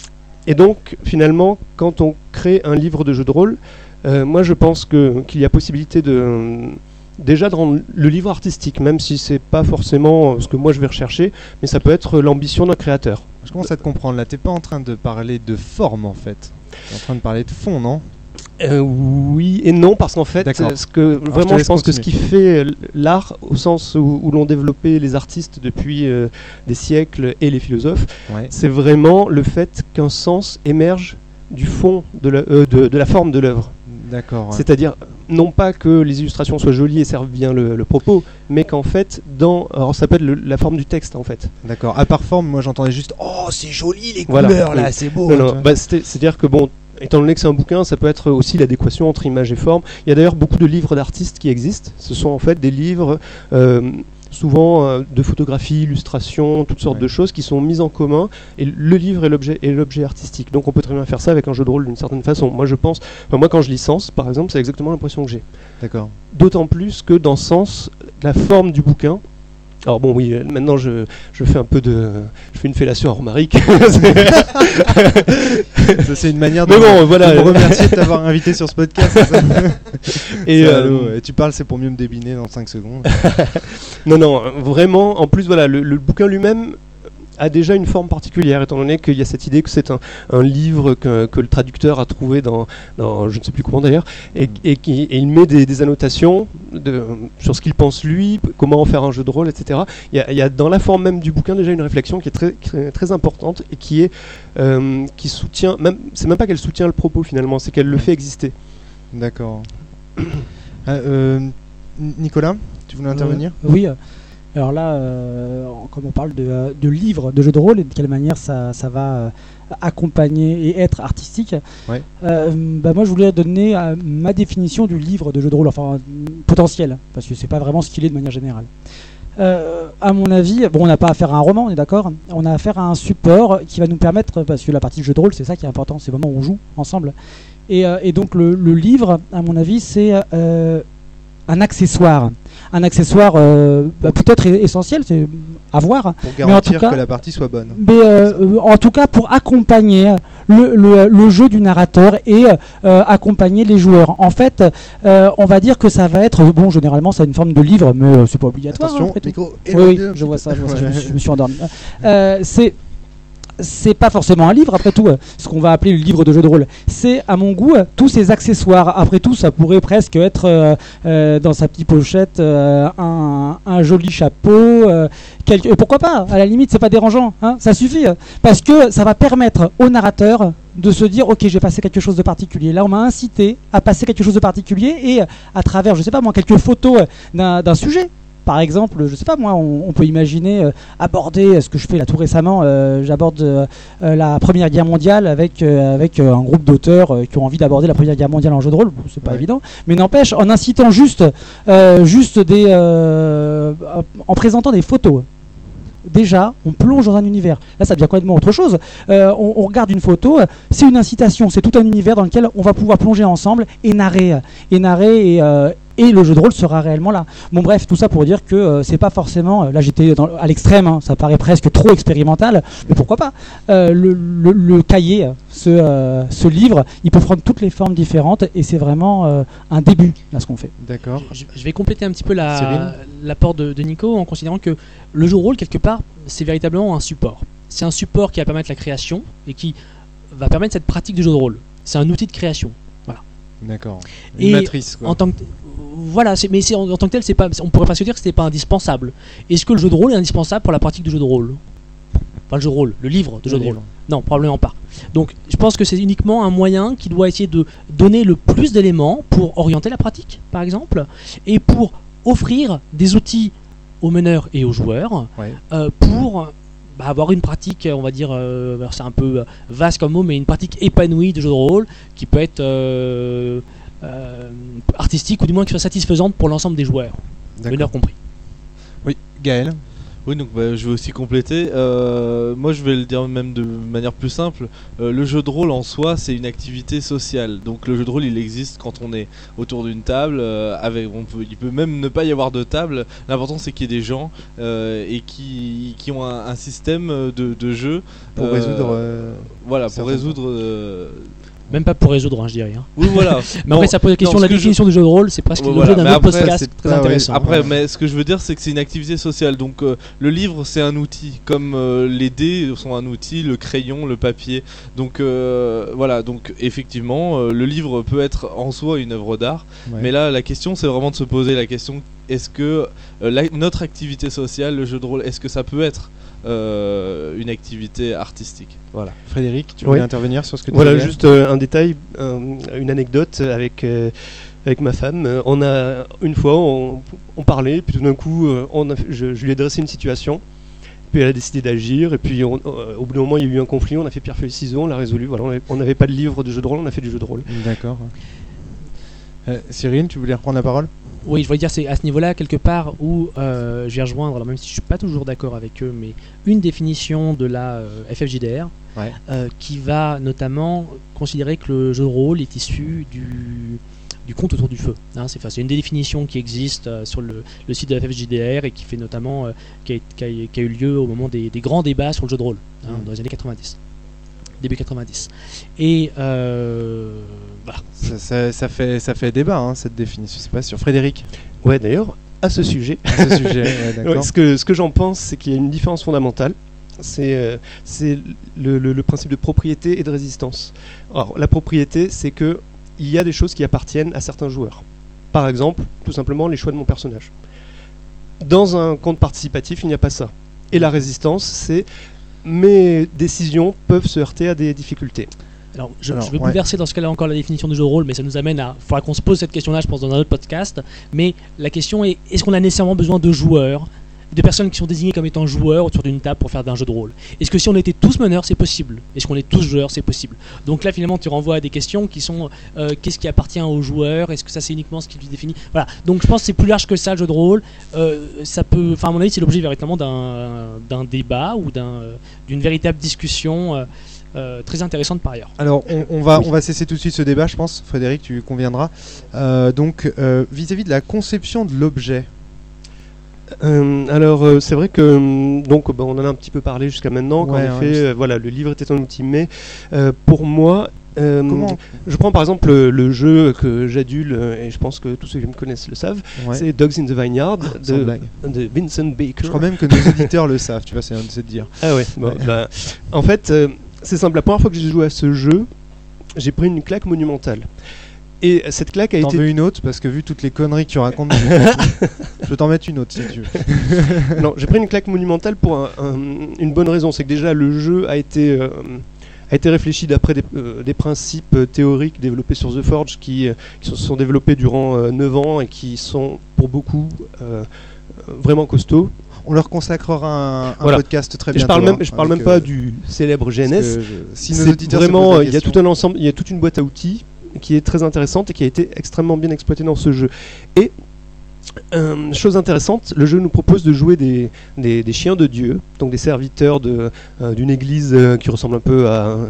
et donc finalement, quand on crée un livre de jeu de rôle, euh, moi je pense que qu'il y a possibilité de euh, déjà de rendre le livre artistique, même si c'est pas forcément euh, ce que moi je vais rechercher, mais ça peut être l'ambition d'un créateur. Je commence à te comprendre. Là, t'es pas en train de parler de forme en fait. T'es en train de parler de fond, non? Euh, oui et non, parce qu'en fait, D'accord. euh, ce que, je te vraiment, je, laisse pense que ce continuer. qui fait euh, l'art, au sens où, où l'ont développé les artistes depuis euh, des siècles et les philosophes, Ouais. c'est vraiment le fait qu'un sens émerge du fond de la, euh, de, de la forme de l'œuvre. D'accord. Ouais. C'est-à-dire, non pas que les illustrations soient jolies et servent bien le, le propos, mais qu'en fait, dans, alors ça s'appelle le- la forme du texte, en fait. D'accord. À part forme, moi j'entendais juste, oh, c'est joli les Voilà. couleurs là, Oui. c'est beau. Non, hein, non, tu vois. bah, c'était- c'est-à-dire que bon, étant donné que c'est un bouquin, ça peut être aussi l'adéquation entre image et forme. Il y a d'ailleurs beaucoup de livres d'artistes qui existent. Ce sont en fait des livres euh, souvent euh, de photographie, illustration, toutes sortes Ouais. de choses qui sont mises en commun. Et le livre est l'objet est l'objet artistique. Donc on peut très bien faire ça avec un jeu de rôle d'une certaine façon. Moi je pense, enfin, moi quand je lis Sens, par exemple, c'est exactement l'impression que j'ai. D'accord. D'autant plus que dans Sens, la forme du bouquin. Alors bon oui, euh, maintenant je, je fais un peu de, je fais une fellation à Romaric. Ça, c'est une manière de, Mais bon, voilà. de me remercier de t'avoir invité sur ce podcast. c'est ça Et, C'est euh, allô, et tu parles, c'est pour mieux me débiner dans cinq secondes. Non, non, euh, vraiment, en plus, voilà, le, le bouquin lui-même a déjà une forme particulière, étant donné qu'il y a cette idée que c'est un, un livre que, que le traducteur a trouvé dans, dans je ne sais plus comment d'ailleurs, et, et, qui, et il met des, des annotations de, sur ce qu'il pense lui, p- comment en faire un jeu de rôle, et cetera. Il y, a, il y a dans la forme même du bouquin déjà une réflexion qui est très, très, très importante et qui est euh, qui soutient, même, c'est même pas qu'elle soutient le propos finalement, c'est qu'elle le fait exister. D'accord. Ah, euh, Nicolas, tu voulais intervenir? Euh, Oui. euh, Alors là, euh, comme on parle de, euh, de livres de jeux de rôle et de quelle manière ça, ça va euh, accompagner et être artistique, Ouais. euh, bah moi je voulais donner euh, ma définition du livre de jeu de rôle, enfin potentiel, parce que c'est pas vraiment ce qu'il est de manière générale. Euh, à mon avis, bon, on n'a pas affaire à un roman, on est d'accord. On a affaire à un support qui va nous permettre, parce que la partie jeu de rôle, c'est ça qui est important, c'est vraiment où on joue ensemble. Et, euh, et donc le, le livre, à mon avis, c'est euh, un accessoire. Un accessoire euh, bah, peut-être essentiel, c'est à voir. Pour Mais en garantir tout cas- que la partie soit bonne. Mais euh, en tout cas, pour accompagner le, le, le jeu du narrateur et euh, accompagner les joueurs. En fait, euh, on va dire que ça va être, bon, généralement, c'est une forme de livre, mais euh, c'est pas obligatoire. hein, Attention, après tout. micro. Oui, éloigne oui, un je petit vois peu. ça, je, vois ça, je, Ouais. me suis- je me suis endormi. Euh, c'est c'est pas forcément un livre, après tout, euh, ce qu'on va appeler le livre de jeu de rôle. C'est, à mon goût, euh, tous ces accessoires. Après tout, ça pourrait presque être euh, euh, dans sa petite pochette euh, un, un joli chapeau. Euh, quelque... et pourquoi pas? À la limite, c'est pas dérangeant, hein, ça suffit. euh, Parce que ça va permettre au narrateur de se dire, ok, j'ai passé quelque chose de particulier. Là, on m'a incité à passer quelque chose de particulier et euh, à travers, je sais pas moi, quelques photos euh, d'un d'un sujet. Par exemple, je sais pas moi, on, on peut imaginer euh, aborder euh, ce que je fais là tout récemment. euh, J'aborde euh, euh, la Première Guerre mondiale avec euh, avec euh, un groupe d'auteurs euh, qui ont envie d'aborder la Première Guerre mondiale en jeu de rôle. Bon, c'est pas Ouais. évident, mais n'empêche, en incitant juste euh, juste des euh, en présentant des photos. Déjà, on plonge dans un univers. Là, ça devient complètement autre chose. Euh, on, on regarde une photo, euh, c'est une incitation, c'est tout un univers dans lequel on va pouvoir plonger ensemble et narrer, euh, et narrer, et, euh, et le jeu de rôle sera réellement là. Bon, bref, tout ça pour dire que euh, c'est pas forcément. euh, Là, j'étais dans- à l'extrême, hein, ça paraît presque trop expérimental, mais pourquoi pas. Euh, le, le- le cahier, ce, euh, ce livre, il peut prendre toutes les formes différentes, et c'est vraiment euh, un début à ce qu'on fait. D'accord. Je, je vais compléter un petit peu la- Cyril l'apport de, de Nico en considérant que le jeu de rôle, quelque part, c'est véritablement un support. C'est un support qui va permettre la création et qui va permettre cette pratique du jeu de rôle. C'est un outil de création. D'accord. Et Une matrice, quoi. En tant que voilà, c'est- mais c'est, en, en tant que tel, c'est pas, on pourrait pas se dire que c'était pas indispensable. Est-ce que le jeu de rôle est indispensable pour la pratique du jeu de rôle? Enfin, le jeu de rôle, le livre de jeu Le de rôle. livre. Non, probablement pas. Donc, je pense que c'est uniquement un moyen qui doit essayer de donner le plus d'éléments pour orienter la pratique, par exemple, et pour offrir des outils aux meneurs et aux joueurs Ouais. euh, pour bah, avoir une pratique, on va dire, euh, alors c'est un peu euh, vaste comme mot, mais une pratique épanouie de jeu de rôle qui peut être euh, euh, artistique ou du moins qui soit satisfaisante pour l'ensemble des joueurs, D'accord. meneurs compris. Oui, Gaël. Oui, donc bah, je vais aussi compléter. Euh, moi, je vais le dire même de manière plus simple. Euh, le jeu de rôle en soi, c'est une activité sociale. Donc le jeu de rôle, il existe quand on est autour d'une table. Euh, avec, on peut, il peut même ne pas y avoir de table. L'important, c'est qu'il y ait des gens euh, et qui, qui ont un, un système de, de jeu Pour euh, résoudre. euh, Voilà, pour certains résoudre. euh, Même pas pour résoudre, hein, je dirais. hein. Oui, voilà. Mais après, Bon, ça pose la question non, de la ce que je- définition du jeu de rôle, c'est presque Ouais, l'objet voilà, d'un mais autre après, podcast c'est- très ah oui, intéressant. Après, hein. mais ce que je veux dire, c'est que c'est une activité sociale. Donc, euh, le livre, c'est un outil, comme euh, les dés sont un outil, le crayon, le papier. Donc, euh, voilà. Donc, effectivement, euh, le livre peut être en soi une œuvre d'art. ouais. Mais là, la question, c'est vraiment de se poser la question est-ce que euh, la- notre activité sociale, le jeu de rôle, est-ce que ça peut être euh, une activité artistique? Voilà. Frédéric, tu Oui. voulais intervenir sur ce que tu Voilà, disais juste euh, un détail, un- une anecdote avec, euh, avec ma femme. Euh, On a, une fois, on, on parlait, puis tout d'un coup, euh, on a fait- je, je lui ai dressé une situation, puis elle a décidé d'agir, et puis on- euh, au bout d'un moment, il y a eu un conflit, on a fait pierre feuille ciseaux, on l'a résolu. Voilà, on avait- on n'avait pas de livre de jeu de rôle, on a fait du jeu de rôle. D'accord. Euh, Cyril, tu voulais reprendre la parole? Oui, je voulais dire, c'est à ce niveau-là, quelque part, où euh, je vais rejoindre, alors même si je suis pas toujours d'accord avec eux, mais une définition de la euh, F F J D R Ouais. euh, qui va notamment considérer que le jeu de rôle est issu du, du conte autour du feu. Hein, c'est, enfin, c'est une des définitions qui existe euh, sur le, le site de la F F J D R et qui fait notamment euh, qui, a, qui, a, qui a eu lieu au moment des, des grands débats sur le jeu de rôle hein, Mm. dans les années quatre-vingt-dix, début quatre-vingt-dix. Et euh, voilà. Ça, ça- ça fait, ça fait débat, hein, cette définition. C'est pas sûr. Frédéric, Ouais, d'ailleurs, à ce sujet, à ce sujet. ouais, d'accord. ouais, ce que, ce que j'en pense, c'est qu'il y a une différence fondamentale. C'est euh, c'est le, le- le principe de propriété et de résistance. Alors, la propriété, c'est que il y a des choses qui appartiennent à certains joueurs. Par exemple, tout simplement, les choix de mon personnage. Dans un compte participatif, il n'y a pas ça. Et la résistance, c'est mes décisions peuvent se heurter à des difficultés. Alors, je, Alors, je vais ouais. bouleverser dans ce cas-là encore la définition du jeu de rôle, mais ça nous amène à. Il faudra qu'on se pose cette question-là, je pense, dans un autre podcast. Mais la question est est-ce qu'on a nécessairement besoin de joueurs, de personnes qui sont désignées comme étant joueurs autour d'une table pour faire d'un jeu de rôle? Est-ce que si on était tous meneurs, c'est possible? Est-ce qu'on est tous joueurs, c'est possible? Donc là, finalement, tu renvoies à des questions qui sont euh, qu'est-ce qui appartient aux joueurs? Est-ce que ça, c'est uniquement ce qui les définit? Voilà. Donc je pense que c'est plus large que ça, le jeu de rôle. Euh, ça peut. Enfin, à mon avis, c'est l'objet véritablement d'un, d'un débat ou d'un, euh, d'une véritable discussion. Euh, Euh, très intéressante par ailleurs. Alors, on, on va, on va cesser tout de suite ce débat, je pense. Frédéric, tu conviendras. Euh, donc, euh, vis-à-vis de la conception de l'objet, Euh, alors euh, c'est vrai que euh, donc bah, on en a un petit peu parlé jusqu'à maintenant. Qu'en Ouais, effet, ouais, euh, voilà, le livre était un outil, mais euh, pour moi, euh, Comment je prends par exemple le, le jeu que j'adule euh, et je pense que tous ceux qui me connaissent le savent. Ouais. C'est Dogs in the Vineyard Sans de, blague. de Vincent Baker. Je crois même que nos auditeurs le savent, tu vois, c'est c'est de dire. Ah ouais. Bon, Ouais. bah, en fait, euh, c'est simple. La première fois que j'ai joué à ce jeu, j'ai pris une claque monumentale. Et cette claque a T'en été veux une autre parce que vu toutes les conneries que tu racontes, dans le contenu, je peux t'en mettre une autre si tu veux. non, j'ai pris une claque monumentale pour un- un- une bonne raison, c'est que déjà le jeu a été euh, a été réfléchi d'après des, euh, des principes euh, théoriques développés sur The Forge qui, euh, qui se sont développés durant euh, neuf ans et qui sont pour beaucoup euh, euh, vraiment costauds. On leur consacrera un, un Voilà. podcast très Et bientôt. je parle même, hein, je parle avec, même pas euh, du célèbre G N parce S. que je- Si nos C'est auditeurs se vraiment, posent la il y a question. tout un ensemble, il y a toute une boîte à outils qui est très intéressante et qui a été extrêmement bien exploitée dans ce jeu. Et euh, chose intéressante, le jeu nous propose de jouer des, des, des chiens de Dieu, donc des serviteurs de, euh, d'une église euh, qui ressemble un peu à, à-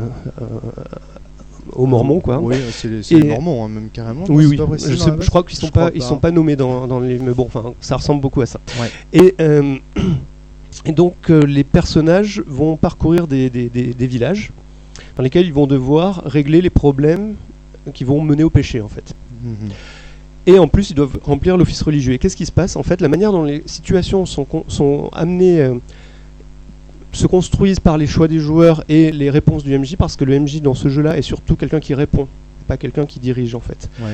aux Mormons, quoi. Oui, c'est les, c'est Et- les Mormons, hein, même carrément. Oui, c'est oui. pas précisé Je, dans sais- la je crois qu'ils sont Je pas, crois ils pas. sont pas nommés dans, dans les, mais bon, enfin, ça ressemble beaucoup à ça. Ouais. Et, euh, et donc euh, les personnages vont parcourir des, des, des, des villages dans lesquels ils vont devoir régler les problèmes qui vont mener au péché, en fait. Mhm. Et en plus, ils doivent remplir l'office religieux. Et qu'est-ce qui se passe? En fait, la manière dont les situations sont, con- sont amenées, euh, se construisent par les choix des joueurs et les réponses du M J, parce que le M J dans ce jeu-là est surtout quelqu'un qui répond, pas quelqu'un qui dirige, en fait. Ouais.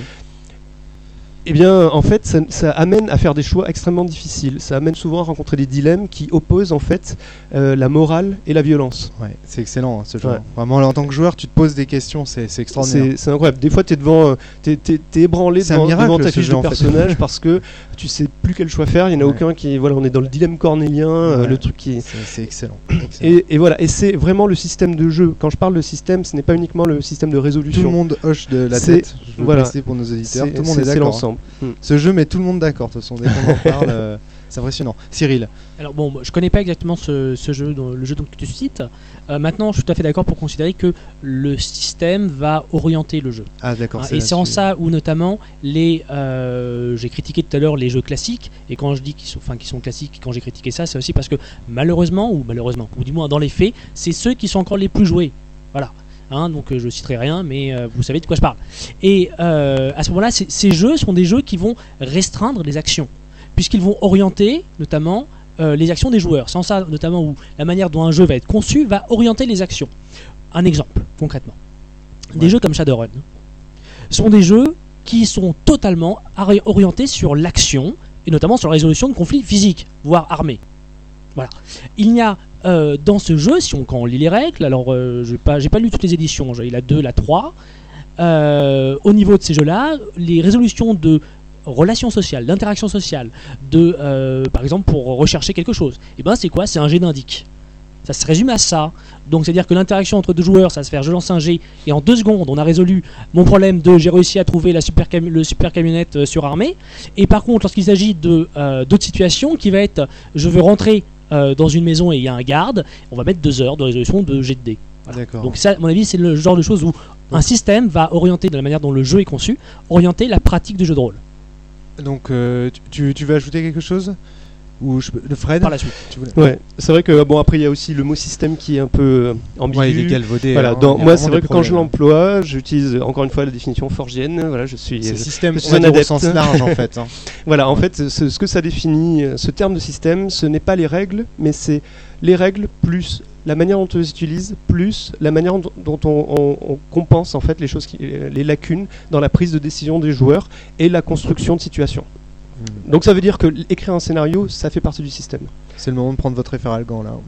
Eh bien, en fait, ça, ça amène à faire des choix extrêmement difficiles. Ça amène souvent à rencontrer des dilemmes qui opposent, en fait, euh, la morale et la violence. Ouais, c'est excellent hein, ce jeu. Ouais. Vraiment, en tant que joueur, tu te poses des questions, c'est c'est extraordinaire. C'est c'est incroyable. Des fois, tu es devant, euh, t'es, t'es- t'es ébranlé C'est un devant, miracle, devant ta ce fiche jeu, de en fait. personnage parce que tu sais plus quel choix faire. Il n'y en a Ouais. aucun qui. Voilà, on est dans le dilemme cornélien, euh, Ouais. le truc qui. C'est c'est excellent. excellent. Et, et voilà. Et c'est vraiment le système de jeu. Quand je parle de système, ce n'est pas uniquement le système de Tout le résolution. monde hoche de la C'est- tête. Je veux voilà. préciser pour nos auditeurs. C'est, Tout le monde c'est- est c'est d'accord. hein. l'ensemble. Hmm. Ce jeu met tout le monde d'accord. De toute façon, dès qu'on en parle, euh, c'est impressionnant. Cyril. Alors bon, je connais pas exactement ce, ce jeu, dont- le jeu dont tu cites. Euh, maintenant, je suis tout à fait d'accord pour considérer que le système va orienter le jeu. Ah d'accord. Hein, et c'est en ça où notamment les, euh, j'ai critiqué tout à l'heure les jeux classiques. Et quand je dis qu'ils sont, enfin, qu'ils sont classiques, quand j'ai critiqué ça, c'est aussi parce que malheureusement ou malheureusement, ou du moins dans les faits, c'est ceux qui sont encore les plus joués. Voilà. Hein, donc euh, je citerai rien, mais euh, vous savez de quoi je parle. Et euh, à ce moment-là, c'est- ces jeux sont des jeux qui vont restreindre les actions, puisqu'ils vont orienter notamment euh, les actions des joueurs. Sans ça, notamment où la manière dont un jeu va être conçu va orienter les actions. Un exemple, concrètement. Des Ouais. jeux comme Shadowrun sont des jeux qui sont totalement ari- orientés sur l'action, et notamment sur la résolution de conflits physiques, voire armés. Voilà. Il y a euh, dans ce jeu, si on, quand on lit les règles, alors euh, j'ai pas, j'ai pas lu toutes les éditions, j'ai la deux, la trois. Euh, au niveau de ces jeux-là, les résolutions de relations sociales, d'interaction sociale, de, euh, par exemple pour rechercher quelque chose, et ben c'est quoi? C'est un jet d'indic. Ça se résume à ça. Donc c'est-à-dire que l'interaction entre deux joueurs, ça va se faire je lance un jet et en deux secondes on a résolu mon problème de j'ai réussi à trouver la super cami- le super camionnette euh, surarmée. Et par contre lorsqu'il s'agit de euh, d'autres situations qui va être je veux rentrer euh, dans une maison et il y a un garde, on va mettre deux heures de résolution de jet de dés. Voilà. D'accord. Donc ça, à mon avis, c'est le genre de choses où un système va orienter, de la manière dont le jeu est conçu, orienter la pratique du jeu de rôle. Donc euh, tu- tu, tu veux ajouter quelque chose? Ou je, peux- le Fred Par la suite. tu voulais- Ouais, c'est vrai que bon après il y a aussi le mot système qui est un peu euh, ambigu. Ouais, il est galvaudé. Voilà, hein, dans- il y a moi vraiment c'est vrai des que quand je problèmes. l'emploie, j'utilise encore une fois la définition forgienne. Voilà, je suis. C'est je- système je suis on va un dire au adepte. sens large en fait. hein. Voilà, en fait, ce, ce que ça définit, euh, ce terme de système, ce n'est pas les règles, mais c'est les règles plus la manière dont on les utilise, plus la manière dont, dont on, on- on compense en fait les choses, qui, les lacunes dans la prise de décision des joueurs et la construction de situations. Hmm. Donc ça veut dire que l- écrire un scénario, ça fait partie du système. C'est le moment de prendre votre référent gant là.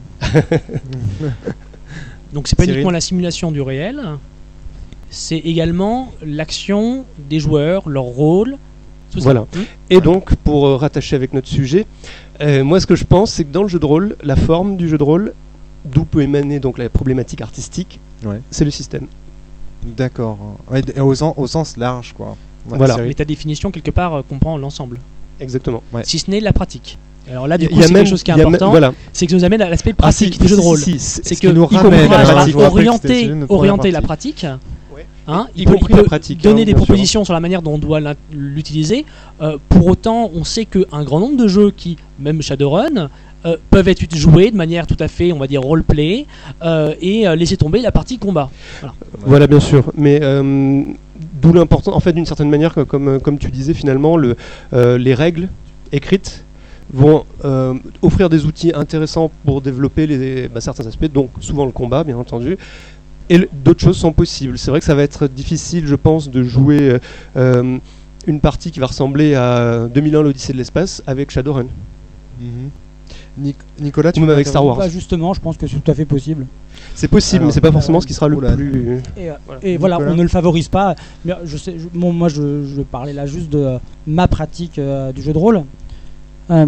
Donc c'est pas Cyril. uniquement la simulation du réel, c'est également l'action des joueurs, leur rôle. Tout ça. Voilà. Hmm. Et donc, pour euh, rattacher avec notre sujet, euh, moi ce que je pense, c'est que dans le jeu de rôle, la forme du jeu de rôle, d'où peut émaner donc la problématique artistique, Ouais. c'est le système. D'accord. Ouais, et au, sens, au sens large quoi. Ouais, Voilà. Cyril. Mais ta définition quelque part euh, comprend l'ensemble, Exactement. Ouais. si ce n'est la pratique. Alors là, du Il coup, y a c'est même- quelque chose qui est il y a même- important, voilà. c'est que ça nous amène à l'aspect Ah, si, pratique du jeu de si, rôle. si, si, C'est ce que qui nous il ramène comprend à la à pratique. Je vous rappelle que c'était orienter, celui de notre première orienter la partie. pratique. Ouais. Hein, Y il peut, compris il la peut pratique, donner hein, des bien sûr. propositions sur la manière dont on doit l'in- l'utiliser. Euh, pour autant, on sait qu'un grand nombre de jeux qui même Shadowrun, euh, peuvent être joués de manière tout à fait, on va dire, roleplay, euh, et euh, laisser tomber la partie combat. Voilà, voilà bien sûr. Mais euh, d'où l'importance, en fait, d'une certaine manière, comme, comme tu disais, finalement, le, euh, les règles écrites vont euh, offrir des outils intéressants pour développer les, bah, certains aspects, donc souvent le combat, bien entendu. Et le, d'autres choses sont possibles. C'est vrai que ça va être difficile, je pense, de jouer euh, une partie qui va ressembler à deux mille un l'Odyssée de l'espace avec Shadowrun. Mm-hmm. Nic- Nicolas, tu Ou même veux avec Star Wars. Bah, justement, je pense que c'est tout à fait possible. C'est possible, Alors, mais c'est pas forcément euh, ce qui sera le oula. Et, plus. euh, Voilà. et voilà, Nicolas. on ne le favorise pas. Mais je sais, je- bon, moi, je, je parlais là juste de euh, ma pratique euh, du jeu de rôle. Euh,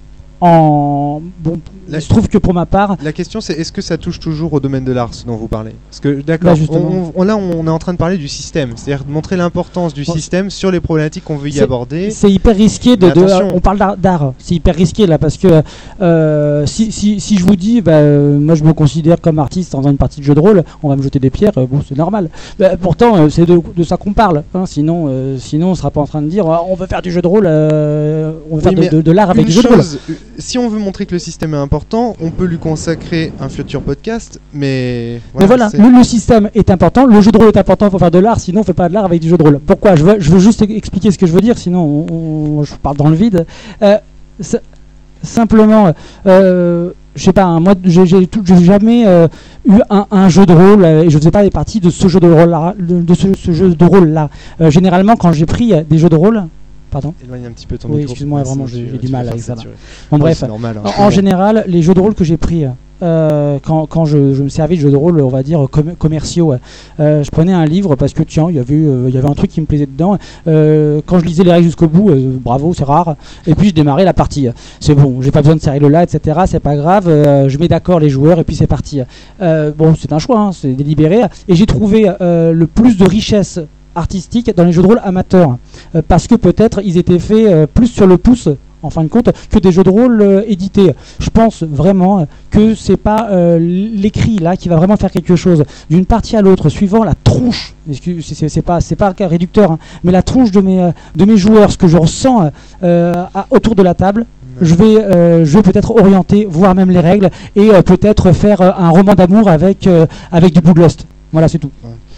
en bon, La- il se trouve que pour ma part, La question c'est est-ce que ça touche toujours au domaine de l'art ce dont vous parlez? Parce que Bah, d'accord, justement. on, on- là on est en train de parler du système, c'est-à-dire de montrer l'importance du Bon, système sur les problématiques qu'on veut y c'est- aborder. c'est hyper risqué de, Mais de- attention. on parle d'art, d'art. C'est hyper risqué là parce que euh, si, si, si je vous dis bah, euh, moi je me considère comme artiste en faisant une partie de jeu de rôle, on va me jeter des pierres, euh, bon c'est normal. Bah, pourtant euh, c'est de, de ça qu'on parle, hein, sinon euh, sinon on sera pas en train de dire ah, on veut faire du jeu de rôle, euh, on veut Oui, faire mais de, de, de l'art avec Une du jeu de rôle. chose, euh, si on veut montrer que le système est important, on peut lui consacrer un futur podcast, mais Mais voilà, c'est- le, le système est important, le jeu de rôle est important pour faire de l'art, sinon on fait pas de l'art avec du jeu de rôle. Pourquoi je veux, je veux juste expliquer ce que je veux dire, sinon on- on- je parle dans le vide. Euh, s- simplement, euh, je sais pas, hein, moi j'ai j'ai tout- j'ai jamais euh, eu un, un jeu de rôle euh, et je faisais pas des parties de ce jeu de rôle là, de, de ce, ce jeu de rôle là. Euh, généralement quand j'ai pris euh, des jeux de rôle, pardon. éloigne un petit peu ton Oui, micro. excuse-moi, Ouais, vraiment, c'est- j'ai- tu- j'ai du tu mal vas avec faire ça, saturer. Bon Ouais, bref. c'est normal, hein. En, en général, les jeux de rôle que j'ai pris, euh, quand, quand je, je me servais de jeux de rôle, on va dire com- commerciaux, euh, je prenais un livre parce que tiens, il y avait, euh, il y avait un truc qui me plaisait dedans. Euh, quand je lisais les règles jusqu'au bout, euh, bravo, c'est rare. Et puis je démarrais la partie. C'est bon, j'ai pas besoin de serrer le là, et cetera. C'est pas grave. euh, je mets d'accord les joueurs et puis c'est parti. Euh, bon, c'est un choix, hein, c'est délibéré. Et j'ai trouvé euh, le plus de richesse artistique dans les jeux de rôle amateurs, euh, parce que peut-être ils étaient faits euh, plus sur le pouce en fin de compte que des jeux de rôle euh, édités. Je pense vraiment que c'est pas euh, l'écrit là qui va vraiment faire quelque chose d'une partie à l'autre suivant la tronche, excuse, c'est, c'est, c'est pas c'est pas réducteur, hein, mais la tronche de mes euh, de mes joueurs, ce que je ressens euh, à- autour de la table. Je vais, euh, je vais peut-être orienter, voire même les règles, et euh, peut-être faire euh, un roman d'amour avec euh, avec du Bloodlust. Voilà, c'est tout.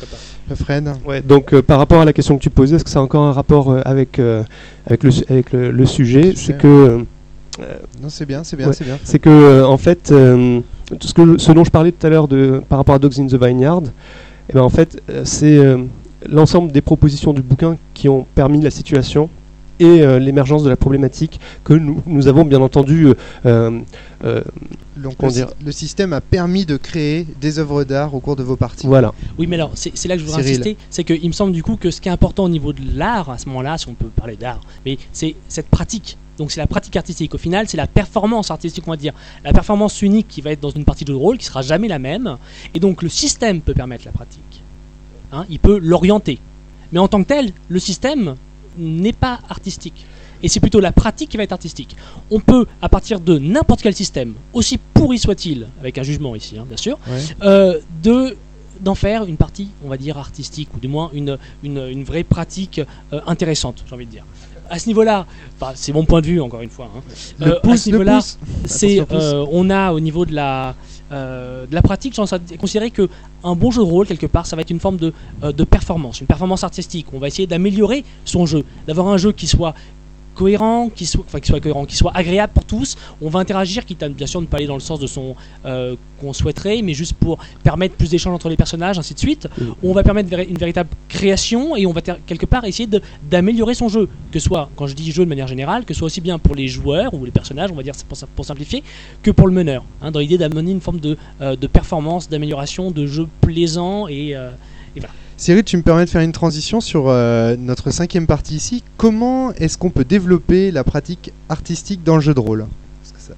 Fred. Ouais, donc euh, par rapport à la question que tu posais, est-ce que ça a encore un rapport euh, avec, euh, avec, le, su- avec le, le sujet? Le C'est sujet. que, euh, Non, c'est bien, c'est bien, Ouais. c'est bien. c'est que euh, en fait, euh, tout ce, que, ce dont je parlais tout à l'heure de, par rapport à Dogs in the Vineyard, eh ben, en fait, euh, c'est euh, l'ensemble des propositions du bouquin qui ont permis la situation et euh, l'émergence de la problématique que nous, nous avons bien entendu euh, euh, euh, Donc, comment le, dire sy- le système a permis de créer des œuvres d'art au cours de vos parties. voilà. Oui, mais alors, c'est c'est là que je voudrais Cyril. insister, c'est qu'il me semble du coup que ce qui est important au niveau de l'art, à ce moment-là, si on peut parler d'art, mais c'est cette pratique. Donc c'est la pratique artistique. Au final, c'est la performance artistique, on va dire. La performance unique qui va être dans une partie de jeu de rôle, qui sera jamais la même. Et donc le système peut permettre la pratique. Hein, il peut l'orienter. Mais en tant que tel, le système n'est pas artistique. Et c'est plutôt la pratique qui va être artistique. On peut, à partir de n'importe quel système, aussi pourri soit-il, avec un jugement ici, hein, bien sûr, Ouais. euh, de d'en faire une partie, on va dire, artistique, ou du moins une, une, une vraie pratique euh, intéressante, j'ai envie de dire. À ce niveau-là, enfin, c'est mon point de vue, encore une fois, hein, Le euh, à pouce, ce le niveau-là, pouce. c'est, Attention, pouce. euh, on a au niveau de la, euh, de la pratique, j'ai tendance à considérer que un bon jeu de rôle, quelque part, ça va être une forme de, euh, de performance, une performance artistique. On va essayer d'améliorer son jeu, d'avoir un jeu qui soit cohérent, qui soit, enfin, qui soit cohérent, qui soit agréable pour tous. On va interagir, quitte à bien sûr ne pas aller dans le sens de son euh, qu'on souhaiterait, mais juste pour permettre plus d'échanges entre les personnages, ainsi de suite. Mm. On va permettre véri- une véritable création et on va ter- quelque part essayer de- d'améliorer son jeu, que ce soit, quand je dis jeu de manière générale, que ce soit aussi bien pour les joueurs ou les personnages, on va dire pour, sim- pour simplifier, que pour le meneur, hein, dans l'idée d'amener une forme de, euh, de performance, d'amélioration, de jeu plaisant et euh, Cyril, tu me permets de faire une transition sur euh, notre cinquième partie ici. Comment est-ce qu'on peut développer la pratique artistique dans le jeu de rôle? Parce que ça-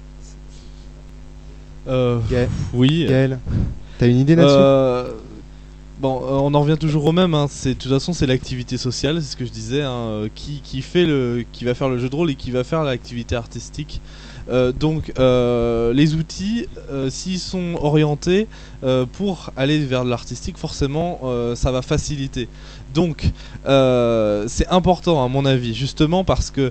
Euh, Gaël, oui. Gaël, t'as une idée là-dessus? Euh, bon, euh, on en revient toujours au même. Hein. C'est, de toute façon, c'est l'activité sociale, c'est ce que je disais, hein, euh, qui, qui fait le, qui va faire le jeu de rôle et qui va faire l'activité artistique. Euh, donc euh, les outils, euh, s'ils sont orientés euh, pour aller vers l'artistique, forcément euh, ça va faciliter. Donc euh, c'est important à mon avis, justement parce que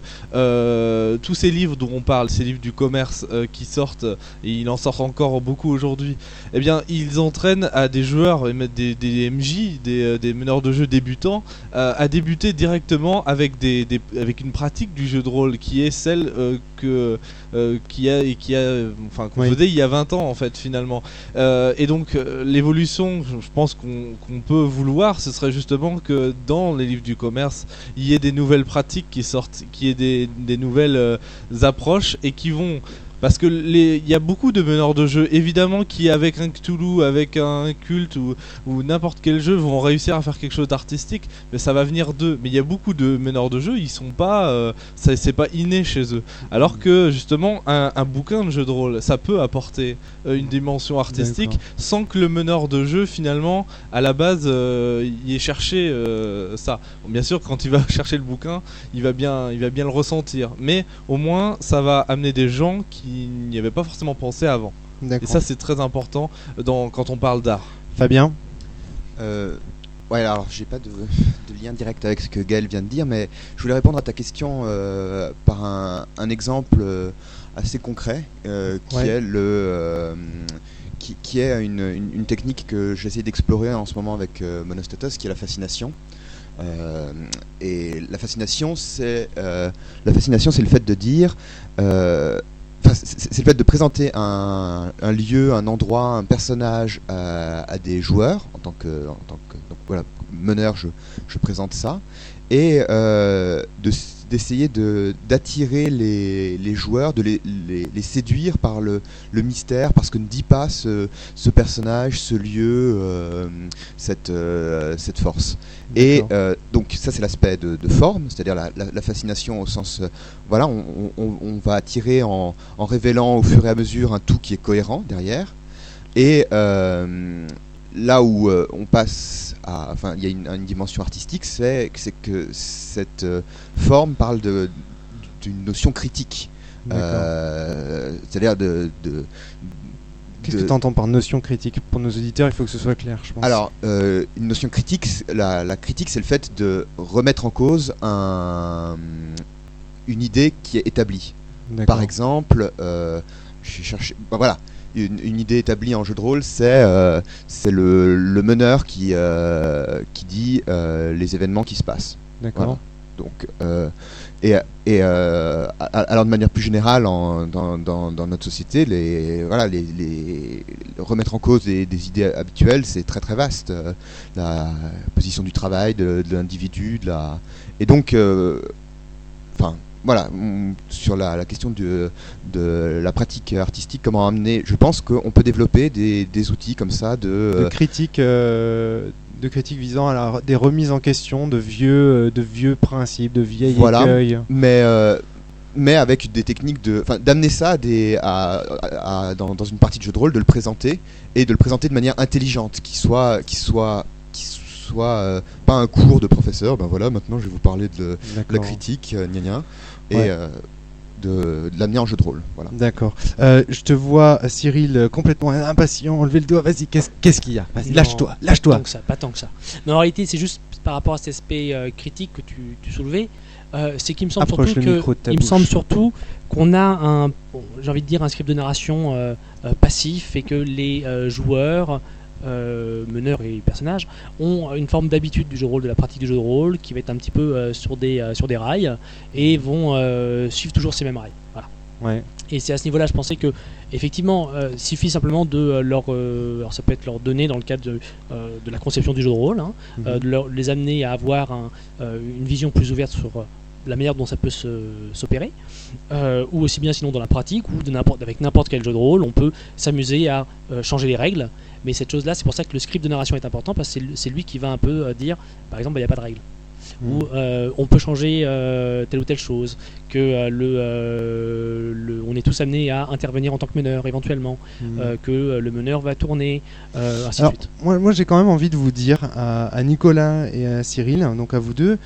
euh, tous ces livres dont on parle, ces livres du commerce euh, qui sortent, et il en sort encore beaucoup aujourd'hui, eh bien ils entraînent à des joueurs, des, des M J, des, des meneurs de jeu débutants, euh, à débuter directement avec, des, des, avec une pratique du jeu de rôle qui est celle euh, que, euh, qui a, et qui a, enfin, qu'on oui. faisait il y a vingt ans en fait finalement. Euh, et donc euh, l'évolution, je pense qu'on, qu'on peut vouloir, ce serait justement que dans les livres du commerce, il y ait des nouvelles pratiques qui sortent, qu'il y ait des, des nouvelles euh, approches et qui vont... Parce que les, il y a beaucoup de meneurs de jeu, évidemment, qui avec un Cthulhu, avec un culte ou, ou n'importe quel jeu vont réussir à faire quelque chose d'artistique, mais ça va venir d'eux. Mais il y a beaucoup de meneurs de jeu, ils sont pas, euh, ça, c'est pas inné chez eux. Alors que justement, un, un bouquin de jeu de rôle, ça peut apporter euh, une dimension artistique. D'accord. Sans que le meneur de jeu, finalement, à la base, euh, y ait cherché euh, ça. Bon, bien sûr, quand il va chercher le bouquin, il va bien, il va bien le ressentir. Mais au moins, ça va amener des gens qui n'y avait pas forcément pensé avant. D'accord. Et ça c'est très important dans, quand on parle d'art. Fabien euh, Ouais, alors j'ai pas de, de lien direct avec ce que Gaël vient de dire, mais je voulais répondre à ta question euh, par un, un exemple euh, assez concret euh, qui ouais. est le euh, qui, qui est une, une, une technique que j'essaie d'explorer en ce moment avec euh, Monostatos, qui est la fascination. Euh, et la fascination, c'est euh, la fascination, c'est le fait de dire euh, Enfin, c'est le fait de présenter un, un lieu, un endroit, un personnage à, à des joueurs en tant que, en tant que donc voilà, meneur, je, je présente ça, et euh, de, d'essayer de, d'attirer les, les joueurs, de les, les, les séduire par le, le mystère, parce que ne dit pas ce, ce personnage, ce lieu, euh, cette, euh, cette force. Et euh, donc ça c'est l'aspect de, de forme, c'est-à-dire la, la, la fascination au sens, euh, voilà, on, on, on va attirer en, en révélant au fur et à mesure un tout qui est cohérent derrière. Et euh, là où euh, on passe à, enfin il y a une, une dimension artistique, c'est, c'est que cette euh, forme parle de, d'une notion critique, euh, c'est-à-dire de, de Qu'est-ce de... que tu entends par notion critique? Pour nos auditeurs, il faut que ce soit clair, je pense. Alors, euh, une notion critique, la, la critique, c'est le fait de remettre en cause un, une idée qui est établie. D'accord. Par exemple, euh, j'ai cherché, ben voilà, une, une idée établie en jeu de rôle, c'est, euh, c'est le, le meneur qui, euh, qui dit euh, les événements qui se passent. D'accord. Voilà. Donc, euh, et, et euh, alors de manière plus générale, en, dans, dans, dans notre société, les, voilà, les, les, remettre en cause des, des idées habituelles, c'est très très vaste. Euh, la position du travail, de, de l'individu, de la, et donc, enfin. Euh, Voilà, sur la, la question de, de la pratique artistique, comment amener, je pense qu'on peut développer des, des outils comme ça de, de critique, euh, de critique visant à la, des remises en question de vieux, de vieux principes, de vieilles voilà, écueils. Mais euh, mais avec des techniques de, enfin, d'amener ça à des, à, à, à, dans, dans une partie de jeu de rôle, de le présenter et de le présenter de manière intelligente, qui soit, qui soit soit euh, pas un cours de professeur, ben voilà, maintenant je vais vous parler de, de la critique, euh, gna gna, et ouais. euh, de, de l'amener en jeu de rôle. Voilà. D'accord. Euh, je te vois, Cyril, complètement impatient, enlever le doigt, vas-y, qu'est-ce, qu'est-ce qu'il y a? Vas-y, non, lâche-toi, lâche-toi. Pas tant que ça, pas tant que ça. Mais en réalité, c'est juste par rapport à cet aspect euh, critique que tu, tu soulevais, euh, c'est qu'il me semble Approche surtout que, il me semble surtout qu'on a un, bon, j'ai envie de dire, un script de narration euh, euh, passif, et que les euh, joueurs Euh, meneurs et personnages ont une forme d'habitude du jeu de rôle, de la pratique du jeu de rôle, qui va être un petit peu euh, sur, des, euh, sur des rails, et vont euh, suivre toujours ces mêmes rails. Voilà. Ouais. Et c'est à ce niveau-là, je pensais que effectivement, euh, suffit simplement de euh, leur, euh, alors ça peut être leur donner dans le cadre de, euh, de la conception du jeu de rôle, hein, mm-hmm. euh, de leur, les amener à avoir un, euh, une vision plus ouverte sur euh, la manière dont ça peut se, s'opérer, euh, ou aussi bien sinon dans la pratique, ou de n'importe, avec n'importe quel jeu de rôle, on peut s'amuser à euh, changer les règles. Mais cette chose-là, c'est pour ça que le script de narration est important, parce que c'est, c'est lui qui va un peu euh, dire, par exemple, il n'y a pas de règles. Mmh. Ou euh, on peut changer euh, telle ou telle chose, que euh, le, euh, le, on est tous amenés à intervenir en tant que meneur éventuellement, mmh. euh, que euh, le meneur va tourner, euh, ainsi Alors, de suite. Moi, moi j'ai quand même envie de vous dire à, à Nicolas et à Cyril, donc à vous deux,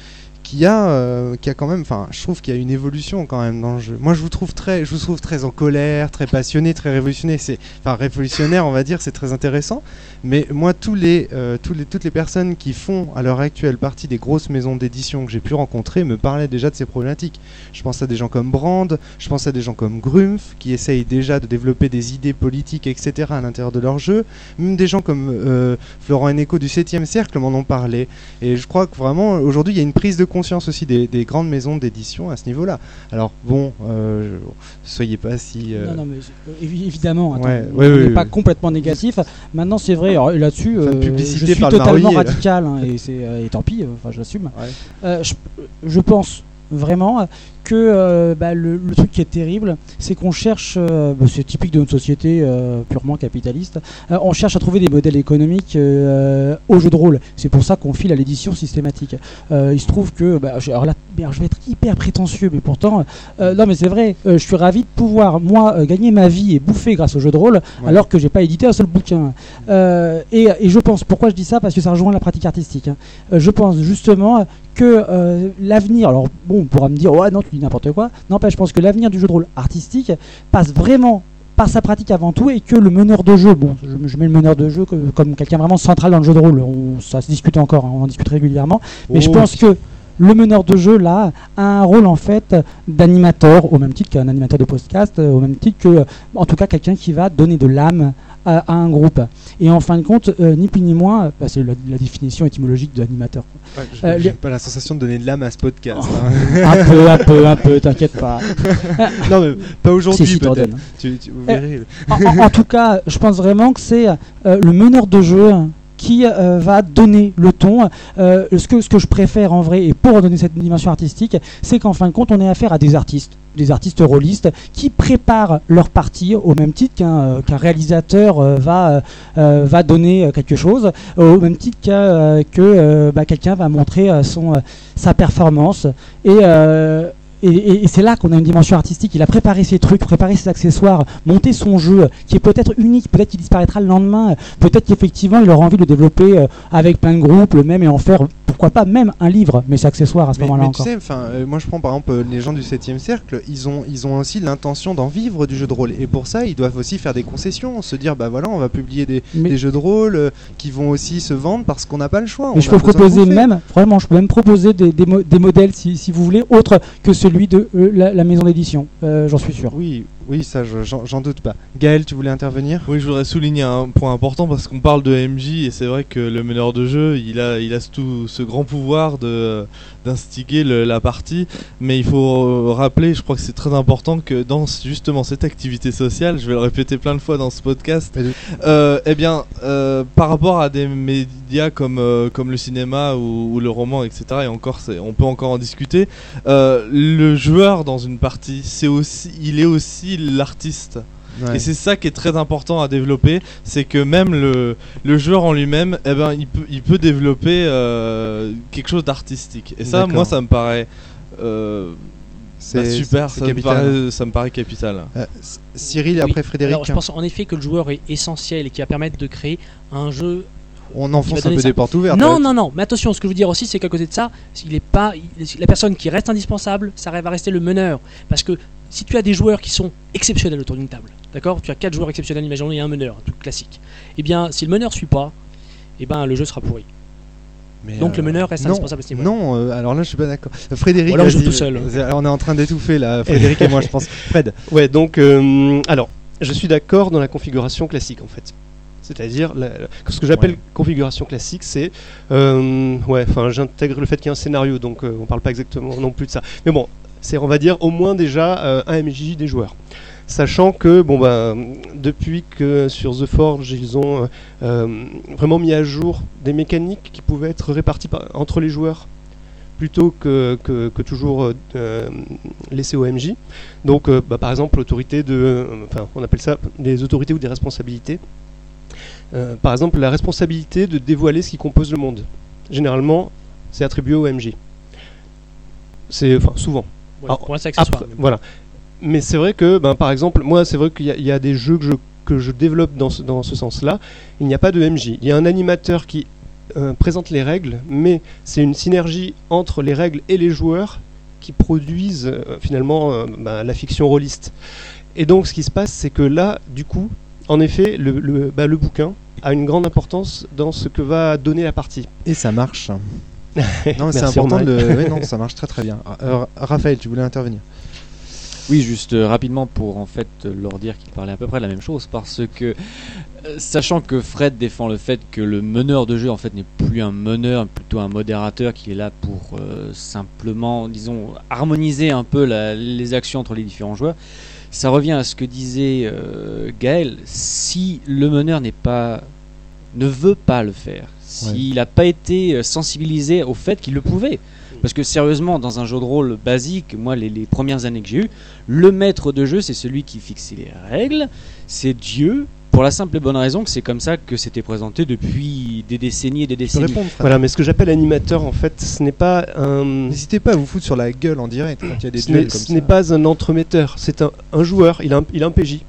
qu'il y a, euh, qu'il y a quand même, enfin, je trouve qu'il y a une évolution quand même dans le jeu. Moi, je vous trouve très, je vous trouve très en colère, très passionné, très révolutionnaire. C'est, enfin, révolutionnaire, on va dire, c'est très intéressant. Mais moi, tous les, euh, tous les, toutes les personnes qui font à l'heure actuelle partie des grosses maisons d'édition que j'ai pu rencontrer me parlaient déjà de ces problématiques. Je pense à des gens comme Brand, je pense à des gens comme Grumpf qui essayent déjà de développer des idées politiques, et cetera à l'intérieur de leur jeu. Même des gens comme euh, Florent Eneco du septième cercle m'en ont parlé. Et je crois que vraiment, aujourd'hui, il y a une prise de conscience aussi des, des grandes maisons d'édition à ce niveau-là. Alors, bon, euh, soyez pas si... Euh... Non, non, mais euh, évidemment, attends, Ouais, on ouais, n'est ouais, pas ouais. complètement négatif. Maintenant, c'est vrai, alors, là-dessus, Enfin, euh, publicité je suis par le totalement marronnier, là. radical, hein, et, c'est, euh, et tant pis, euh, enfin, je l'assume. Ouais. Euh, je, je pense vraiment que euh, bah, le, le truc qui est terrible, c'est qu'on cherche, euh, bah, c'est typique de notre société euh, purement capitaliste, euh, on cherche à trouver des modèles économiques euh, au jeu de rôle. C'est pour ça qu'on file à l'édition systématique. Euh, il se trouve que, bah, je, alors là, alors je vais être hyper prétentieux, mais pourtant, euh, non mais c'est vrai, euh, je suis ravi de pouvoir, moi, euh, gagner ma vie et bouffer grâce au jeu de rôle, Ouais. alors que j'ai pas édité un seul bouquin. Euh, et, et je pense, pourquoi je dis ça, parce que ça rejoint la pratique artistique. Hein. Euh, je pense justement que euh, l'avenir, alors bon, on pourra me dire, ouais, non, tu dis n'importe quoi. N'empêche, je pense que l'avenir du jeu de rôle artistique passe vraiment par sa pratique avant tout, et que le meneur de jeu, bon, je, je mets le meneur de jeu comme, comme quelqu'un vraiment central dans le jeu de rôle, on, ça se discute encore, hein, on en discute régulièrement, mais je Oh, pense que le meneur de jeu, là, a un rôle en fait d'animateur, au même titre qu'un animateur de podcast, euh, au même titre que, en tout cas, quelqu'un qui va donner de l'âme à, à un groupe. Et en fin de compte, euh, ni plus ni moins, bah, c'est la, la définition étymologique d'animateur. Ouais, je- Euh, j'ai les- pas la sensation de donner de l'âme à ce podcast. hein. Un peu, un peu, un peu, t'inquiète pas. Non, mais pas aujourd'hui Si, si, t'en peut-être. donnes. Tu, tu- vous verrez. En, en- en tout cas, je pense vraiment que c'est euh, le meneur de jeu qui euh, va donner le ton. Euh, ce, que, ce que je préfère en vrai, et pour donner cette dimension artistique, c'est qu'en fin de compte, on ait affaire à des artistes, des artistes rôlistes, qui préparent leur partie au même titre qu'un euh, qu'un réalisateur euh, va, euh, va donner quelque chose, au même titre qu'un, euh, que euh, bah, quelqu'un va montrer euh, son, euh, sa performance. Et... Euh, Et, et, et c'est là qu'on a une dimension artistique. Il a préparé ses trucs, préparé ses accessoires, monté son jeu, qui est peut-être unique, peut-être qu'il disparaîtra le lendemain, peut-être qu'effectivement il aura envie de le développer euh, avec plein de groupes, le même, et en faire, pourquoi pas, même un livre, mais c'est accessoire à ce Mais, moment-là mais encore. tu sais, enfin, euh, moi je prends par exemple euh, les gens du septième cercle, ils ont, ils ont aussi l'intention d'en vivre du jeu de rôle. Et pour ça, ils doivent aussi faire des concessions, se dire, bah voilà, on va publier des, Mais- des jeux de rôle euh, qui vont aussi se vendre parce qu'on n'a pas le choix. Mais on je a peux besoin de proposer bouffer. même, vraiment, je peux même proposer des, des, mo- des modèles, si, si vous voulez, autres que celui de euh, la, la maison d'édition, euh, j'en suis sûr. Oui, oui, ça, je- j'en j'en doute pas. Gaël, tu voulais intervenir? Oui, je voudrais souligner un point important parce qu'on parle de M J et c'est vrai que le meneur de jeu, il a, il a ce, tout, ce grand pouvoir de, d'instiguer le- la partie, mais il faut euh, rappeler, je crois que c'est très important que dans justement cette activité sociale, je vais le répéter plein de fois dans ce podcast, Vas-y. euh, eh bien, euh, par rapport à des médias comme, euh, comme le cinéma ou, ou le roman, et cetera, et encore, c'est- on peut encore en discuter, euh, le joueur dans une partie, c'est aussi, il est aussi l'artiste. Ouais. Et c'est ça qui est très important à développer, c'est que même le, le joueur en lui-même, eh ben, il, peut, il peut développer euh, quelque chose d'artistique. Et ça, D'accord. moi, ça me paraît euh, C'est bah, super, c'est ça me, capital. paraît, ça me paraît capital. Euh, C- Cyril, et Oui. après Frédéric. Alors je pense en effet que le joueur est essentiel et qui va permettre de créer un jeu. On qui va enfonce un donner peu ça. des portes ouvertes. Non, là. non, non. Mais attention, ce que je veux dire aussi, c'est qu'à côté de ça, il est pas il- la personne qui reste indispensable, ça va rester le meneur. Parce que si tu as des joueurs qui sont exceptionnels autour d'une table, d'accord, tu as quatre joueurs exceptionnels, imaginons il y a un meneur, un truc classique. Eh bien, si le meneur suit pas, eh ben le jeu sera pourri. Mais, Donc euh, le meneur reste non, indispensable à ce niveau-là. Non, euh, alors là je suis pas d'accord. Euh, Frédéric, Ou alors on vas-y, joue tout seul. euh, on est en train d'étouffer là, Frédéric et moi je pense. Fred. Ouais, donc, euh, alors, je suis d'accord dans la configuration classique en fait. C'est-à-dire, la- la- ce que j'appelle Ouais. configuration classique, c'est. euh, ouais, enfin, j'intègre le fait qu'il y a un scénario, donc euh, on parle pas exactement non plus de ça. Mais bon, c'est, on va dire, au moins déjà euh, un M J des joueurs. Sachant que, bon, bah, depuis que sur The Forge, ils ont euh, euh, vraiment mis à jour des mécaniques qui pouvaient être réparties par- entre les joueurs plutôt que, que, que toujours euh, laissées au M J. Donc, euh, bah, par exemple, l'autorité de. euh, Enfin, on appelle ça des autorités ou des responsabilités. Euh, par exemple, la responsabilité de dévoiler ce qui compose le monde. Généralement, c'est attribué au M J. C'est, enfin, souvent. Ouais, Alors, pour l'instant, accessoire. Après, voilà. Mais c'est vrai que, ben, par exemple, moi, c'est vrai qu'il y, a- il y a des jeux que je, que je développe dans ce, dans ce sens-là. Il n'y a pas de M J. Il y a un animateur qui euh, présente les règles, mais c'est une synergie entre les règles et les joueurs qui produisent euh, finalement euh, bah, la fiction rôliste. Et donc ce qui se passe, c'est que là, du coup, en effet, le, le, bah, le bouquin a une grande importance dans ce que va donner la partie. Et ça marche. Non, mais c'est Merci, important de Romain. le... ouais, non, ça marche très très bien. Euh, Raphaël, tu voulais intervenir? Oui, juste euh, rapidement pour en fait euh, leur dire qu'ils parlaient à peu près de la même chose, parce que euh, sachant que Fred défend le fait que le meneur de jeu en fait n'est plus un meneur, plutôt un modérateur qui est là pour euh, simplement, disons, harmoniser un peu la, les actions entre les différents joueurs. Ça revient à ce que disait euh, Gaël. Si le meneur n'est pas, ne veut pas le faire, s'il n'a pas été sensibilisé au fait qu'il le pouvait. Parce que sérieusement, dans un jeu de rôle basique, moi, les, les premières années que j'ai eues, le maître de jeu, c'est celui qui fixe les règles, c'est Dieu, pour la simple et bonne raison que c'est comme ça que c'était présenté depuis des décennies et des Tu peux décennies. répondre, Fred. Voilà, mais ce que j'appelle animateur, en fait, ce n'est pas un... N'hésitez pas à vous foutre sur la gueule en direct quand il y a des Ce duels n'est comme ce ça. n'est pas un entremetteur, c'est un, un joueur, il a un, il a un P J.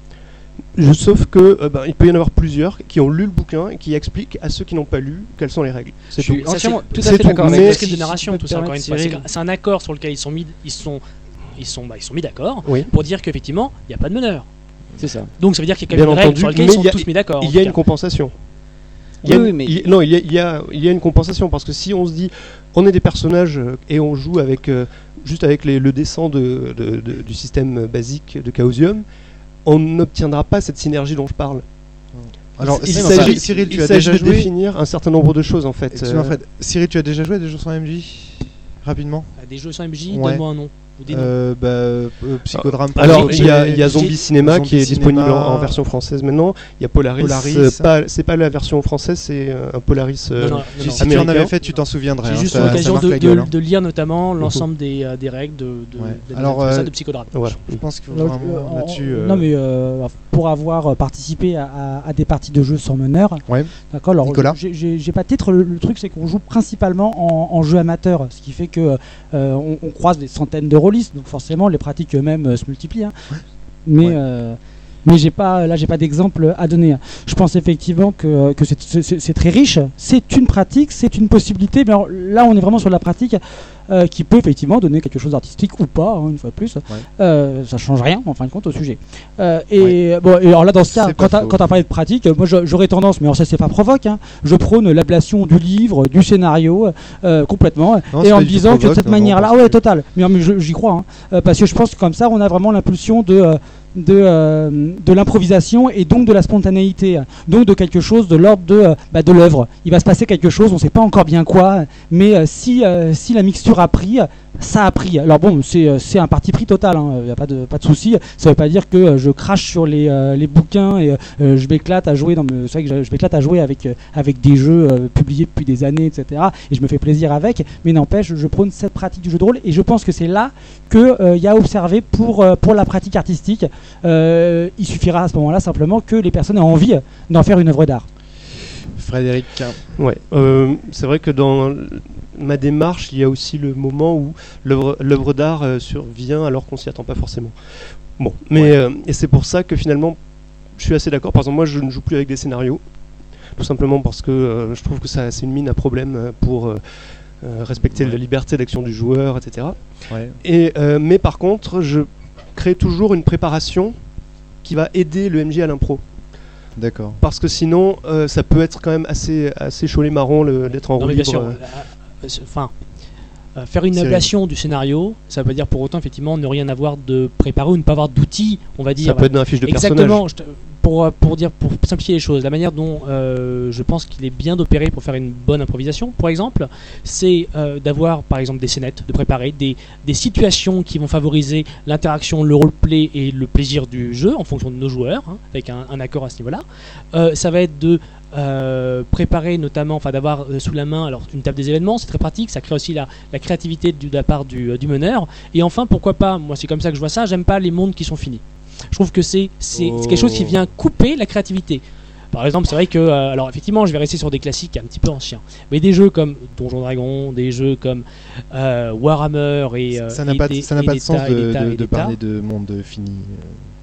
Je, sauf que euh, ben, il peut y en avoir plusieurs qui ont lu le bouquin et qui expliquent à ceux qui n'ont pas lu quelles sont les règles. C'est Je suis tout. Ça, entièrement c'est- tout à c'est fait tout, d'accord mais- avec C'est toi. une de narration, Si tout je ça peux encore une te fois. C'est permettre, qu'un- c'est un accord sur lequel ils sont mis, ils sont, ils sont, bah, ils sont mis d'accord Oui. pour dire qu'effectivement, il n'y a pas de meneur. C'est ça. Donc ça veut dire qu'il y a quand même Bien une règle entendu, sur laquelle mais ils sont il y a- tous mis d'accord. en Il y a tout une cas. compensation. Il y a Oui, une- mais- il- non, il y, a, il, y a, il y a une compensation parce que si on se dit on est des personnages euh, et on joue avec euh, juste avec les- le dessin de, de- de- du système basique de Chaosium, on n'obtiendra pas cette synergie dont je parle. Alors, il Cyril, s'agit, Cyril, tu il as s'agit déjà de joué. définir un certain nombre de choses en fait. Excuse-moi, Euh, Fred. Cyril, tu as déjà joué à des jeux sans M J? Rapidement. Ah, Des jeux sans M J, Ouais. donne-moi un nom. Ou des noms. Euh, bah, euh, Psychodrame. pour Alors, les il y a, autres. il y a Zombie j'ai- Cinéma Zombie qui est disponible Cinéma. en, en version française maintenant. Il y a Polaris. Polaris. euh, pas- c'est pas la version française, c'est euh, un Polaris. euh, Non, non, non, Si, non. si tu en américain. avais fait, tu t'en souviendrais. J'ai hein, juste ça- ça l'occasion marque de, la de- gueule, hein. de lire notamment l'ensemble des, euh, des règles de, de, Ouais. de- Alors, de ça, euh, de Psychodrame. Voilà. Je pense que Là, vraiment euh, là-dessus. en- euh, Non, mais euh, pour avoir euh, participé à, à- à des parties de jeux sans meneur, Ouais. d'accord. Alors, Nicolas j'ai- j'ai j'ai pas de titre. Le, le truc, c'est qu'on joue principalement en, en jeu amateur, ce qui fait que euh, on, on croise des centaines de rôlistes, donc forcément les pratiques eux-mêmes euh, se multiplient. hein. Mais Ouais. euh, mais j'ai pas là, j'ai pas d'exemple à donner. Je pense effectivement que, que c'est- c'est c'est très riche. C'est une pratique, c'est une possibilité. Mais alors, là, on est vraiment sur la pratique. Euh, qui peut effectivement donner quelque chose d'artistique ou pas, hein, une fois de plus. Euh, ça change rien en fin de compte au sujet. Euh, et bon, et alors là dans ce cas, C'est quand pas t'as faux. quand t'as parlé de pratique, euh, moi je- j'aurais tendance, mais alors ça c'est pas provoque, hein, je prône l'ablation du livre, du scénario euh, complètement, Non, et c'est en pas me du tout disant que de provoque, cette non, non, manière-là, parce ouais, que- total. Mais, mais je- j'y crois, hein, euh, parce que je pense que comme ça, on a vraiment l'impulsion de euh, de, euh, de l'improvisation et donc de la spontanéité, donc de quelque chose de l'ordre de, euh, bah, de l'œuvre. Il va se passer quelque chose, on sait pas encore bien quoi, mais euh, si, euh, si la mixture a pris, ça a pris. Alors bon, c'est euh, c'est un parti pris total, il n'y a pas de, pas de souci. Ça veut pas dire que euh, je crache sur les, euh, les bouquins et euh, je m'éclate à jouer. Dans me- C'est vrai que je, je m'éclate à jouer avec, euh, avec des jeux euh, publiés depuis des années, et cetera. Et je me fais plaisir avec, mais n'empêche, je prône cette pratique du jeu de rôle et je pense que c'est là qu'il y a à observer pour, euh, pour la pratique artistique. Euh, il suffira à ce moment-là simplement que les personnes aient envie d'en faire une œuvre d'art. Frédéric. Ouais, euh, c'est vrai que dans ma démarche, il y a aussi le moment où l'œuvre l'œuvre d'art euh, survient alors qu'on s'y attend pas forcément. Bon, mais euh, et c'est pour ça que finalement, je suis assez d'accord. Par exemple, moi, je ne joue plus avec des scénarios, tout simplement parce que euh, je trouve que ça, c'est une mine à problème euh, pour euh, euh, respecter Ouais. la liberté d'action du joueur, et cetera. Ouais. Et euh, mais par contre, je crée toujours une préparation qui va aider le M J à l'impro. D'accord. Parce que sinon, euh, ça peut être quand même assez, assez chaud les marrons le- d'être en Non, roue mais bien libre. sûr. euh. euh, euh, Enfin, euh, faire une Cyril. ablation du scénario, ça veut pas dire pour autant effectivement ne rien avoir de préparé ou ne pas avoir d'outils, on va dire. Ça peut être dans la fiche de personnage. Exactement. je te- Pour, euh, pour dire, pour simplifier les choses, la manière dont euh, je pense qu'il est bien d'opérer pour faire une bonne improvisation, par exemple, c'est euh, d'avoir par exemple des scénettes, de préparer des, des situations qui vont favoriser l'interaction, le roleplay et le plaisir du jeu en fonction de nos joueurs, hein, avec un, un accord à ce niveau-là. Euh, ça va être de euh, préparer notamment, enfin d'avoir euh, sous la main alors une table des événements, c'est très pratique, ça crée aussi la, la créativité du- de la part du, euh, du meneur. Et enfin, pourquoi pas, moi c'est comme ça que je vois ça, j'aime pas les mondes qui sont finis. Je trouve que c'est c'est Oh. c'est quelque chose qui vient couper la créativité. Par exemple, c'est vrai que, euh, alors effectivement, je vais rester sur des classiques un petit peu anciens, mais des jeux comme Donjons Dragon, des jeux comme euh, Warhammer et euh, Ça n'a et pas, de- des- ça n'a et pas de des sens tas et de, des tas de- et de des tas. parler de monde fini.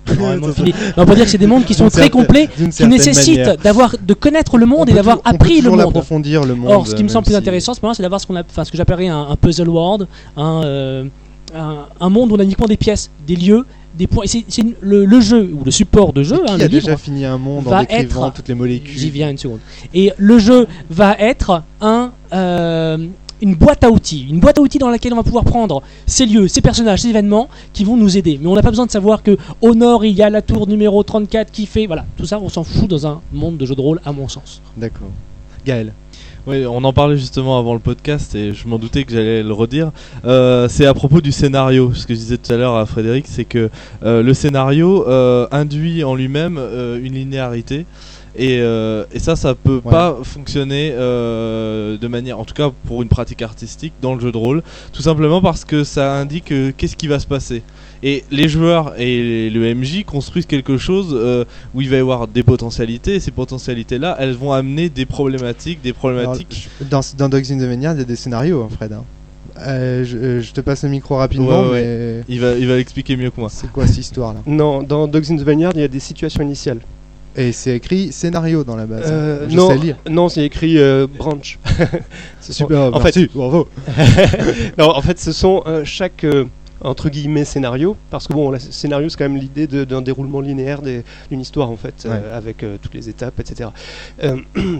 Non, un monde fini. Mais on peut dire que c'est des mondes qui sont D'une très certaine- complets, d'une qui certaine nécessitent manière. d'avoir, de connaître le On monde peut et d'avoir toujours- on peut appris le toujours monde. l'approfondir, le monde. Or, ce qui me euh, semble même plus si- intéressant, pour moi, c'est d'avoir ce qu'on a, enfin, ce que j'appellerais un, un puzzle world, un, euh, un, un monde où on a uniquement des pièces, des lieux, des points. Et c'est, c'est une- le, le jeu ou le support de jeu, Qui hein, a le déjà livre. fini un monde en va décrivant être- toutes les molécules. J'y viens une seconde. Et le jeu va être un, euh, une boîte à outils, une boîte à outils dans laquelle on va pouvoir prendre ces lieux, ces personnages, ces événements qui vont nous aider. Mais on n'a pas besoin de savoir que au nord il y a la tour numéro trente-quatre qui fait, voilà, tout ça on s'en fout dans un monde de jeux de rôle à mon sens. D'accord. Gaël. Oui, on en parlait justement avant le podcast et je m'en doutais que j'allais le redire. Euh, c'est à propos du scénario. Ce que je disais tout à l'heure à Frédéric, c'est que euh, le scénario euh, induit en lui-même euh, une linéarité. Et, euh, et ça, ça peut Ouais. pas fonctionner euh, de manière, en tout cas pour une pratique artistique dans le jeu de rôle, tout simplement parce que ça indique euh, qu'est-ce qui va se passer. Et les joueurs et le M J construisent quelque chose euh, où il va y avoir des potentialités, et ces potentialités-là, elles vont amener des problématiques, des Alors, problématiques. je- dans, dans Dogs in the Vineyard, il y a des scénarios, hein, Fred. hein. Euh, je, euh, je te passe le micro rapidement, Ouais, ouais. mais Il va, il va l'expliquer mieux que moi. c'est quoi cette histoire-là? Non, dans Dogs in the Vineyard, il y a des situations initiales. Et c'est écrit scénario dans la base. Euh, je non, sais lire. non, c'est écrit euh, branch. Ce sont- Super, en fait, merci, bravo. non, en fait, ce sont euh, chaque euh, entre guillemets scénario, parce que bon, le scénario c'est quand même l'idée de- d'un déroulement linéaire des- d'une histoire en fait, euh, Ouais. avec euh, toutes les étapes, et cetera. Euh,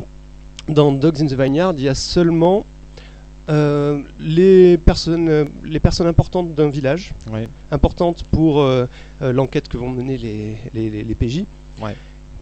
dans Dogs in the Vineyard, il y a seulement euh, les personnes, euh, les personnes importantes d'un village, Ouais. importantes pour euh, euh, l'enquête que vont mener les, les, les- les P J, Ouais.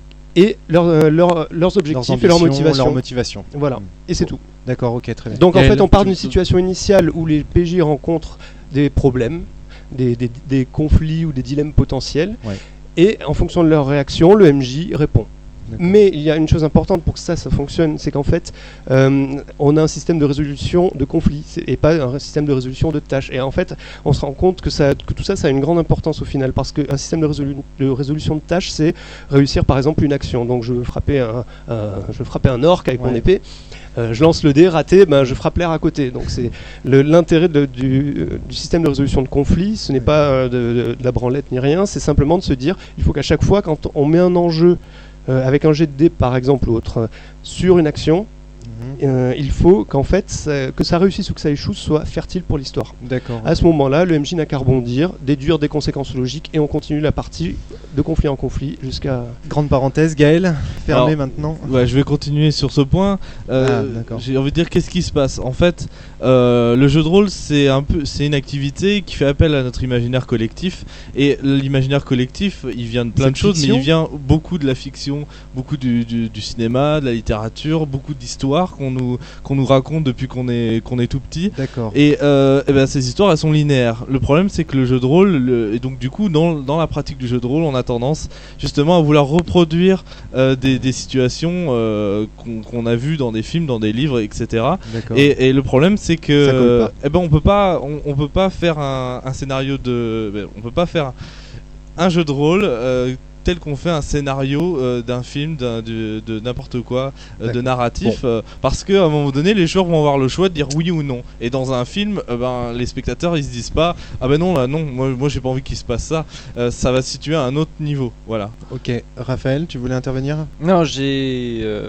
et leur- euh, leur- leurs objectifs et leur ambitions, motivation. leur motivation. Voilà, Mm. et c'est tout. D'accord, ok, très bien. Donc en Gaël, fait, on part tu- d'une situation initiale où les P J rencontrent des problèmes, des, des- des conflits ou des dilemmes potentiels, Ouais. et en fonction de leur réaction, le M J répond. D'accord. Mais il y a une chose importante pour que ça, ça fonctionne, c'est qu'en fait, euh, on a un système de résolution de conflits c'est- et pas un système de résolution de tâches. Et en fait, on se rend compte que, ça, que tout ça, ça a une grande importance au final, parce qu'un système de, résolu- de résolution de tâches, c'est réussir par exemple une action. Donc je veux frapper un, un- je veux frapper un orc avec mon Ouais. épée. Euh, je lance le dé, raté, ben, je frappe l'air à côté. Donc c'est le- l'intérêt de- du, euh, du système de résolution de conflit, ce n'est pas euh, de, de- de la branlette ni rien, c'est simplement de se dire, il faut qu'à chaque fois, quand on met un enjeu euh, avec un jet de dé par exemple ou autre, euh, sur une action, Mhm. euh, il faut qu'en fait, ça- que ça réussisse ou que ça échoue soit fertile pour l'histoire. D'accord. À ce moment-là, le M J n'a qu'à rebondir, déduire des conséquences logiques et on continue la partie de conflit en conflit jusqu'à... Grande parenthèse, Gaël, fermé Alors, maintenant. Ouais, je vais continuer sur ce point. Euh, Ah, d'accord. j'ai envie de dire qu'est-ce qui se passe. En fait, euh, le jeu de rôle, c'est un peu, c'est une activité qui fait appel à notre imaginaire collectif. Et l'imaginaire collectif, il vient de plein C'est de choses, fiction mais il vient beaucoup de la fiction, beaucoup du, du, du cinéma, de la littérature, beaucoup d'histoires qu'on nous, qu'on nous raconte depuis qu'on est, qu'on est tout petit. D'accord. Et, euh, eh ben, ces histoires, elles sont linéaires. Le problème, c'est que le jeu de rôle, le- et donc du coup, dans, dans la pratique du jeu de rôle, on a tendance justement à vouloir reproduire euh, des, des situations euh, qu'on qu'on a vues dans des films, dans des livres, et cetera. D'accord. Et, et le problème, c'est que Ça colle pas. euh, eh ben, on peut pas, on, on peut pas faire un, un scénario de, ben, on peut pas faire un jeu de rôle. euh, tel qu'on fait un scénario euh, d'un film, d'un- de, de n'importe quoi, euh, de D'accord. narratif, euh, parce qu'à un moment donné, les joueurs vont avoir le choix de dire oui ou non. Et dans un film, euh, ben, les spectateurs ils se disent pas ah ben non là non, moi, moi j'ai pas envie qu'il se passe ça. Euh, ça va se situer à un autre niveau, voilà. Ok, Raphaël, tu voulais intervenir? Non, j'ai. euh,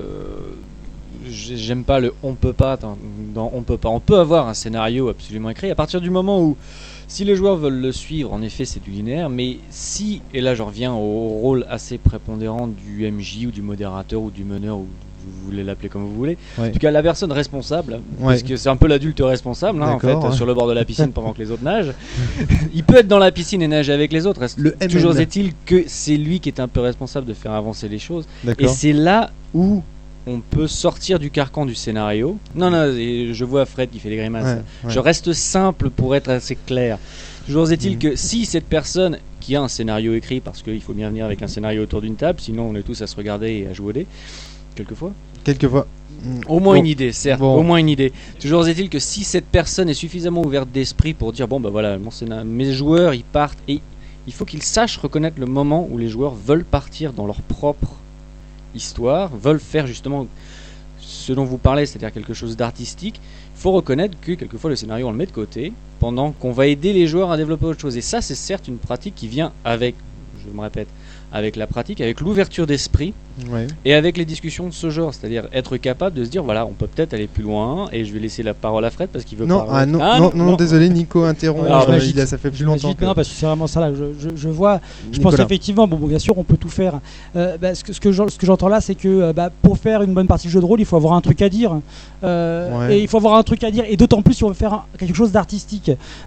j'ai- J'aime pas le on peut pas dans, dans on peut pas. On peut avoir un scénario absolument écrit à partir du moment où, si les joueurs veulent le suivre, en effet c'est du linéaire, mais si, et là j'en reviens au rôle assez prépondérant du M J ou du modérateur ou du meneur, ou vous voulez l'appeler comme vous voulez, Ouais. en tout cas la personne responsable, Ouais. parce que c'est un peu l'adulte responsable, hein, en fait, D'accord, ouais. sur le bord de la piscine pendant que les autres nagent. Il peut être dans la piscine et nager avec les autres. Reste- Le M N. Toujours est-il que c'est lui qui est un peu responsable de faire avancer les choses. Et D'accord. c'est là où on peut sortir du carcan du scénario. Non, non, et je vois Fred qui fait des grimaces. Ouais, ouais. Je reste simple pour être assez clair. Toujours est-il Mhm. que si cette personne qui a un scénario écrit, parce qu'il faut bien venir avec un scénario autour d'une table, sinon on est tous à se regarder et à jouer au dé, quelquefois. Quelquefois. Mm. Au moins Bon. une idée, certes, Bon. au moins une idée. Toujours est-il que si cette personne est suffisamment ouverte d'esprit pour dire bon bah voilà, mon scénar- mes joueurs ils partent, et il faut qu'ils sachent reconnaître le moment où les joueurs veulent partir dans leur propre histoire, veulent faire justement ce dont vous parlez, c'est-à-dire quelque chose d'artistique. Il faut reconnaître que quelquefois le scénario on le met de côté pendant qu'on va aider les joueurs à développer autre chose. Et ça c'est certes une pratique qui vient avec, je me répète, avec la pratique, avec l'ouverture d'esprit Ouais. et avec les discussions de ce genre, c'est-à-dire être capable de se dire voilà, on peut peut-être aller plus loin. Et je vais laisser la parole à Fred parce qu'il veut Non, parler. ah, non, Ah, non, non, non, désolé, Nico interrompt. Ah, bah, euh, j'y- il a- ça fait plus Je longtemps. vite, que- non, parce que c'est vraiment ça là. Je, je, je vois. Je Nicolas. pense effectivement, bon, bien sûr, on peut tout faire. Euh, bah, ce que, ce que j'en- ce que j'entends là, c'est que euh, bah, pour faire une bonne partie de jeu de rôle, il faut avoir un truc à dire. Euh, Ouais. Et il faut avoir un truc à dire. Et d'autant plus si on veut faire un- quelque chose d'artistique.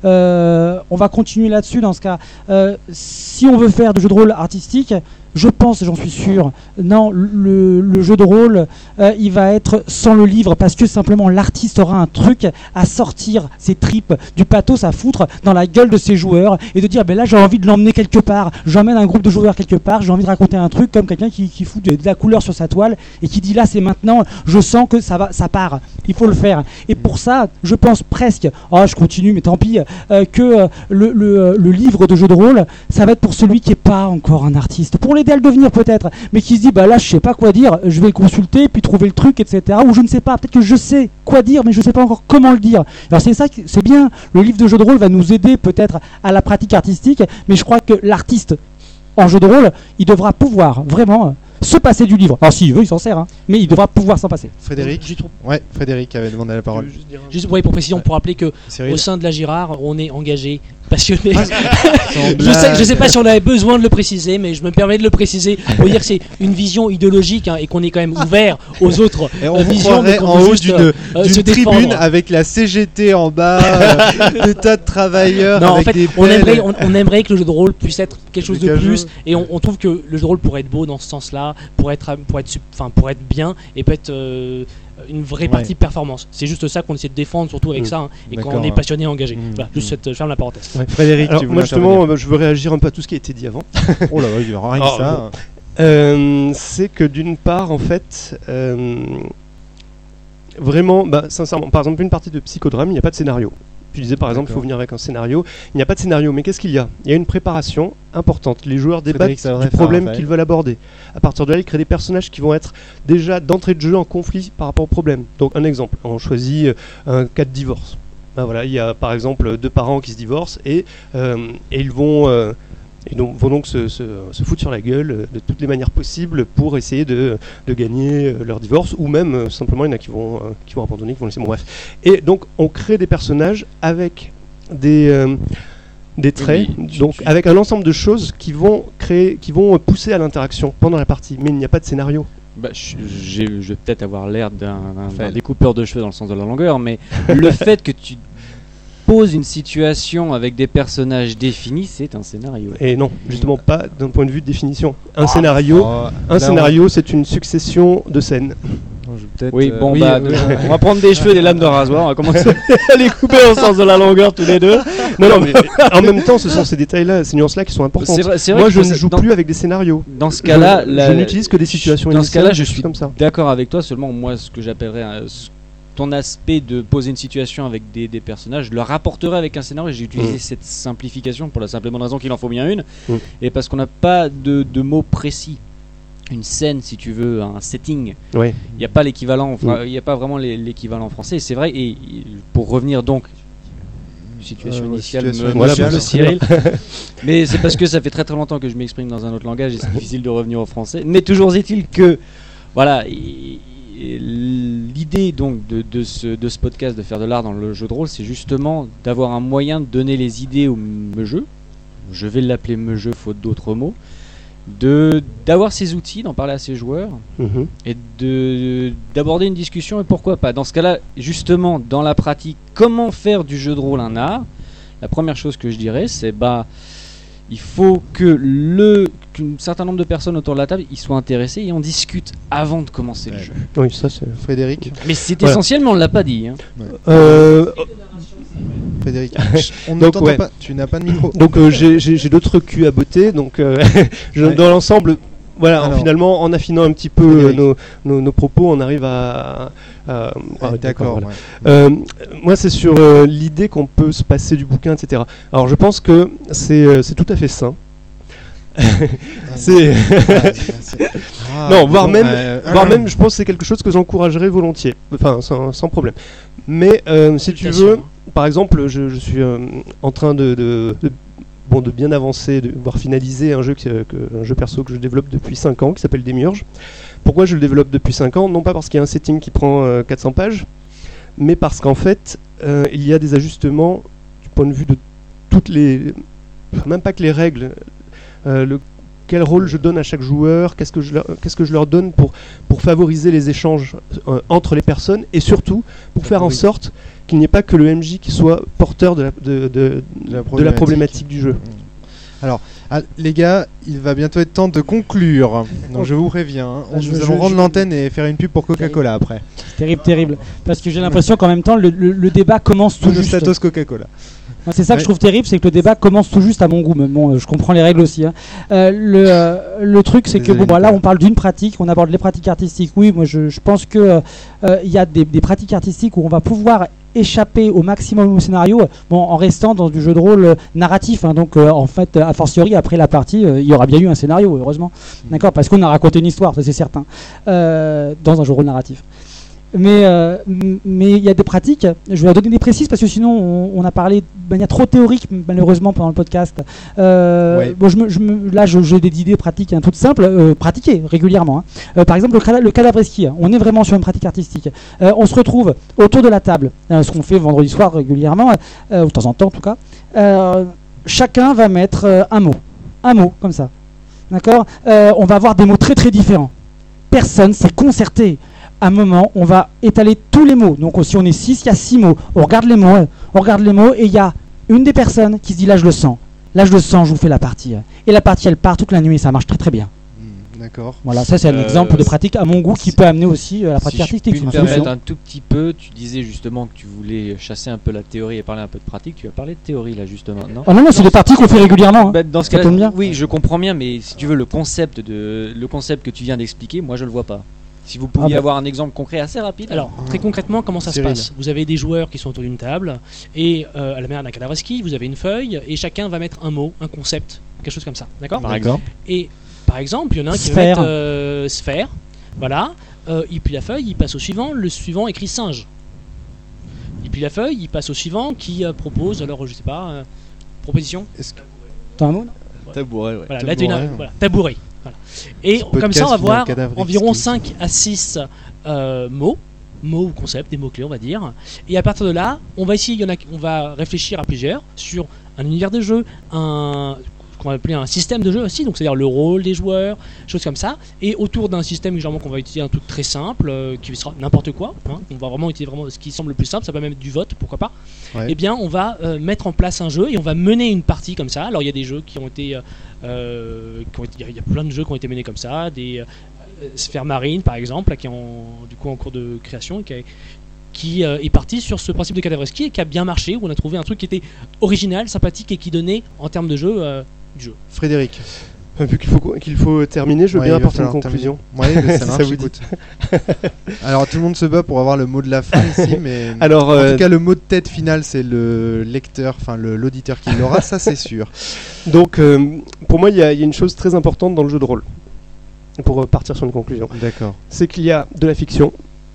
Euh, on va continuer là-dessus dans ce cas. Euh, si on veut faire du jeu de rôle artistique, je pense, et j'en suis sûr, non, le, le jeu de rôle, euh, il va être sans le livre parce que simplement l'artiste aura un truc à sortir ses tripes, du pathos à foutre dans la gueule de ses joueurs et de dire ben là j'ai envie de l'emmener quelque part, j'emmène un groupe de joueurs quelque part, j'ai envie de raconter un truc comme quelqu'un qui, qui fout de, de la couleur sur sa toile et qui dit là c'est maintenant, je sens que ça va, ça part, il faut le faire. Et pour ça, je pense presque, oh je continue mais tant pis, euh, que euh, le, le, le livre de jeu de rôle, ça va être pour celui qui est pas encore un artiste, pour l'aider à le devenir peut-être, mais qui se dit bah là je sais pas quoi dire, je vais consulter puis trouver le truc, et cetera. Ou je ne sais pas, peut-être que je sais quoi dire mais je sais pas encore comment le dire. Alors c'est ça, que- c'est bien, le livre de jeu de rôle va nous aider peut-être à la pratique artistique, mais je crois que l'artiste en jeu de rôle, il devra pouvoir vraiment euh, se passer du livre. Alors s'il veut, il s'en sert, hein, mais il devra pouvoir s'en passer. Frédéric. J'ai trop- Ouais, Frédéric avait demandé la parole. Juste ouais, pour précision, pour rappeler que Cyril. au sein de la Girard, on est engagé, passionné. Sans je, blague. sais, je sais pas si on avait besoin de le préciser, mais je me permets de le préciser pour dire que c'est une vision idéologique hein, et qu'on est quand même ouvert aux autres Et on euh, vous visions, mais croirait qu'on en veut haut juste, d'une euh, euh, d'une se tribune défendre. avec la C G T en bas, euh, des tas de travailleurs Non, en avec fait, des on pelles. aimerait, on, on aimerait que le jeu de rôle puisse être quelque chose Des de cageux. plus, et on, on trouve que le jeu de rôle pourrait être beau dans ce sens-là, pour être, pour être, sup- enfin, pour être bien, et peut être euh, une vraie Ouais. partie performance. C'est juste ça qu'on essaie de défendre, surtout avec Mm. ça, hein, et quand D'accord. on est passionné et engagé. Mm. Voilà, juste Mm. cette, je ferme la parenthèse. Frédéric, Alors, tu voulais moi justement, intervenir. euh, je veux réagir un peu à tout ce qui a été dit avant. Oh là, il y aura rien que Alors, ça. Euh, c'est que d'une part, en fait, euh, vraiment, bah, sincèrement, par exemple, une partie de psychodrame, il n'y a pas de scénario. Tu disais par exemple, il faut D'accord. venir avec un scénario. Il n'y a pas de scénario, mais qu'est-ce qu'il y a? Il y a une préparation importante. Les joueurs Frédéric, débattent ça du devrait faire problème Raphaël. qu'ils veulent aborder. À partir de là, ils créent des personnages qui vont être déjà d'entrée de jeu en conflit par rapport au problème. Donc, un exemple, on choisit euh, un cas de divorce. Ben voilà, il y a par exemple deux parents qui se divorcent et, euh, et ils vont, euh, et donc, vont donc se, se, se foutre sur la gueule euh, de toutes les manières possibles pour essayer de, de gagner euh, leur divorce, ou même euh, simplement il y en a qui vont, euh, qui vont abandonner, qui vont laisser. Bon, bref. Et donc on crée des personnages avec des, euh, des traits, Oui, tu- donc tu- avec un ensemble de choses qui vont créer, qui vont pousser à l'interaction pendant la partie, mais il n'y a pas de scénario. Bah, je, j'ai- je vais peut-être avoir l'air d'un, d'un- d'un Raphaël. découpeur de cheveux dans le sens de la longueur, mais le fait que tu poses une situation avec des personnages définis, c'est un scénario. Et non, justement pas d'un point de vue de définition. Un Ah, scénario, oh, un là, scénario, c'est une succession de scènes. on- je vais peut-être, Oui, euh, bon, oui, bah, euh, de- on va prendre des cheveux et des lames de rasoir, on va commencer à les couper au sens de la longueur tous les deux. Non, non, mais en même temps, ce sont ces détails-là, ces nuances-là qui sont importantes. C'est vrai, c'est vrai Moi, que je faut- ne joue dans, plus avec des scénarios. dans ce cas-là, je, la- je n'utilise que des situations dans ce initiales, cas-là, je des choses suis comme ça. d'accord avec toi, seulement moi, ce que j'appellerais un- ce- ton aspect de poser une situation avec des, des personnages, je le rapporterai avec un scénario, et j'ai utilisé Mm. cette simplification pour la simple et bonne raison qu'il en faut bien une, Mm. et parce qu'on n'a pas de, de mots précis. Une scène, si tu veux, un setting, Ouais. il n'y a pas l'équivalent, enfin, Mm. il n'y a pas vraiment les- l'équivalent français, c'est vrai, et, et pour revenir donc, situation Euh, ouais, initiale, situation me- me Voilà, cherche bon, le Cyril. Mais c'est parce que ça fait très très longtemps que je m'exprime dans un autre langage et c'est difficile de revenir au français. Mais toujours est-il que, voilà, i- i- l'idée donc de, de ce, de ce podcast, de faire de l'art dans le jeu de rôle, c'est justement d'avoir un moyen de donner les idées au meujeu. Je vais l'appeler meujeu faute d'autres mots. De d'avoir ces outils, d'en parler à ses joueurs Mhm. et de d'aborder une discussion, et pourquoi pas. Dans ce cas-là, justement, dans la pratique, comment faire du jeu de rôle un art? La première chose que je dirais, c'est bah il faut que le qu'un certain nombre de personnes autour de la table ils soient intéressés et on discute avant de commencer le Ouais. jeu. Oui, ça c'est. Frédéric, Mais c'est Voilà. essentiel, mais on l'a pas dit. Hein. Euh, Frédéric, on ne Donc, t'entend ouais. pas. Tu n'as pas de micro. donc euh, j'ai j'ai- j'ai d'autres culs à botter, donc euh, je- Ouais. dans l'ensemble, voilà, en- Alors. finalement, en affinant un petit peu euh, Frédéric. nos, nos, nos propos, on arrive à. à- à- Ah, à- D'accord. voilà. ouais. Euh, moi, c'est sur euh, l'idée qu'on peut se passer du bouquin, et cetera. Alors, je pense que c'est euh, c'est tout à fait sain. C'est Ah, c'est- Ah, Non, voire bon, même- euh, voire ah, même, je pense que c'est quelque chose que j'encouragerais volontiers, enfin sans, sans problème. Mais euh, si tu veux, par exemple, je, je suis euh, en train de, de- de bon, de bien avancer, de voir finaliser un jeu, que, que, un jeu perso que je développe depuis cinq ans, qui s'appelle Demiurge. Pourquoi je le développe depuis cinq ans? Non pas parce qu'il y a un setting qui prend euh, quatre cents pages, mais parce qu'en fait, euh, il y a des ajustements du point de vue de toutes les... Même pas que les règles, euh, le, quel rôle je donne à chaque joueur, qu'est-ce que je leur, qu'est-ce que je leur donne pour, pour favoriser les échanges euh, entre les personnes, et surtout pour faire en sorte qu'il n'y ait pas que le M J qui soit porteur de la, de, de, de, la, problématique. de la problématique du jeu. Alors, ah, les gars, il va bientôt être temps de conclure. Donc, je vous préviens, hein, on, je, nous je, allons je, rendre je... l'antenne et faire une pub pour Coca-Cola après. Terrible, terrible. Parce que j'ai l'impression qu'en même temps, le, le, le débat commence tout juste. Status Coca-Cola. C'est ça que ouais. je trouve terrible, c'est que le débat commence tout juste à mon goût. Mais bon, je comprends les règles aussi. Hein. Euh, le, euh, le truc, c'est Désolé, que bon, bah, là, on parle d'une pratique, on aborde les pratiques artistiques. Oui, moi, je, je pense que il euh, y a des, des pratiques artistiques où on va pouvoir échapper au maximum au scénario, bon, en restant dans du jeu de rôle euh, narratif. Hein, donc, euh, en fait, a fortiori, après la partie, il euh, y aura bien eu un scénario, heureusement. Mmh. D'accord, parce qu'on a raconté une histoire, ça c'est certain, euh, dans un jeu de rôle narratif. Mais euh, mais il y a des pratiques, je vais leur donner des précises parce que sinon on, on a parlé de manière trop théorique malheureusement pendant le podcast. Euh, ouais. Bon, je me, je me, là je, j'ai des idées pratiques hein, toutes simples, euh, pratiquées régulièrement. Hein. Euh, par exemple le, le cadavreski, on est vraiment sur une pratique artistique. Euh, on se retrouve autour de la table, euh, ce qu'on fait vendredi soir régulièrement, euh, ou de temps en temps en tout cas. Euh, chacun va mettre euh, un mot, un mot comme ça. D'accord, euh, on va avoir des mots très très différents. Personne s'est concerté. À un moment, on va étaler tous les mots. Donc, si on est six, il y a six mots. On regarde les mots, on regarde les mots, et il y a une des personnes qui se dit là, je le sens. Là, je le sens, je vous fais la partie. Et la partie, elle part toute la nuit, et ça marche très très bien. Mmh, d'accord. Voilà, ça, c'est un euh, exemple de pratique à mon goût qui peut amener aussi euh, la pratique si artistique. Si je peux me permettre un tout petit peu, tu disais justement que tu voulais chasser un peu la théorie et parler un peu de pratique. Tu vas parler de théorie là, justement, non? Oh non, non, c'est des parties qu'on fait régulièrement. Hein. Bah, dans ce cas, bien. Oui, je comprends bien, mais si tu veux, le concept, de, le concept que tu viens d'expliquer, moi, je le vois pas. Si vous pouviez ah bah. avoir un exemple concret assez rapide. Alors, très concrètement, comment ça Cyril. se passe? Vous avez des joueurs qui sont autour d'une table, et euh, à la manière d'un cadavreski, vous avez une feuille, et chacun va mettre un mot, un concept, quelque chose comme ça. D'accord? Par exemple. Et par exemple, il y en a un qui sphère. va mettre euh, sphère. Voilà. Euh, il plie la feuille, il passe au suivant. Le suivant écrit singe. Il plie la feuille, il passe au suivant qui euh, propose, alors je sais pas, euh, proposition. Est-ce que... T'as un mot, non? Tabouret, ouais. Voilà, tabouret, là, une, ouais. voilà, tabouret. Voilà. Et Ce comme ça, on va voir environ ski. cinq à six euh, mots, mots ou concepts, des mots-clés, on va dire. Et à partir de là, on va essayer, il y en a, on va réfléchir à plusieurs sur un univers de jeu, un qu'on va appeler un système de jeu aussi, donc c'est-à-dire le rôle des joueurs, choses comme ça. Et autour d'un système, généralement, qu'on va utiliser un truc très simple, euh, qui sera n'importe quoi. Hein, on va vraiment utiliser vraiment ce qui semble le plus simple. Ça peut même être du vote, pourquoi pas. Ouais. Et bien, on va euh, mettre en place un jeu et on va mener une partie comme ça. Alors, il y a des jeux qui ont été, euh, il y, y a plein de jeux qui ont été menés comme ça, des euh, sphères marines, par exemple, là, qui est en, du coup en cours de création, et qui a, qui euh, est parti sur ce principe de cadavreski et qui a bien marché, où on a trouvé un truc qui était original, sympathique et qui donnait en termes de jeu euh, du jeu. Frédéric. Euh, vu qu'il faut, qu'il faut terminer, je veux ouais, bien apporter une conclusion. Oui, ça marche, ça vous écoute. Alors tout le monde se bat pour avoir le mot de la fin ici, mais alors, en euh... tout cas le mot de tête final c'est le lecteur, enfin le, l'auditeur qui l'aura, ça c'est sûr. Donc euh, pour moi il y, y a une chose très importante dans le jeu de rôle, pour euh, partir sur une conclusion. D'accord. C'est qu'il y a de la fiction,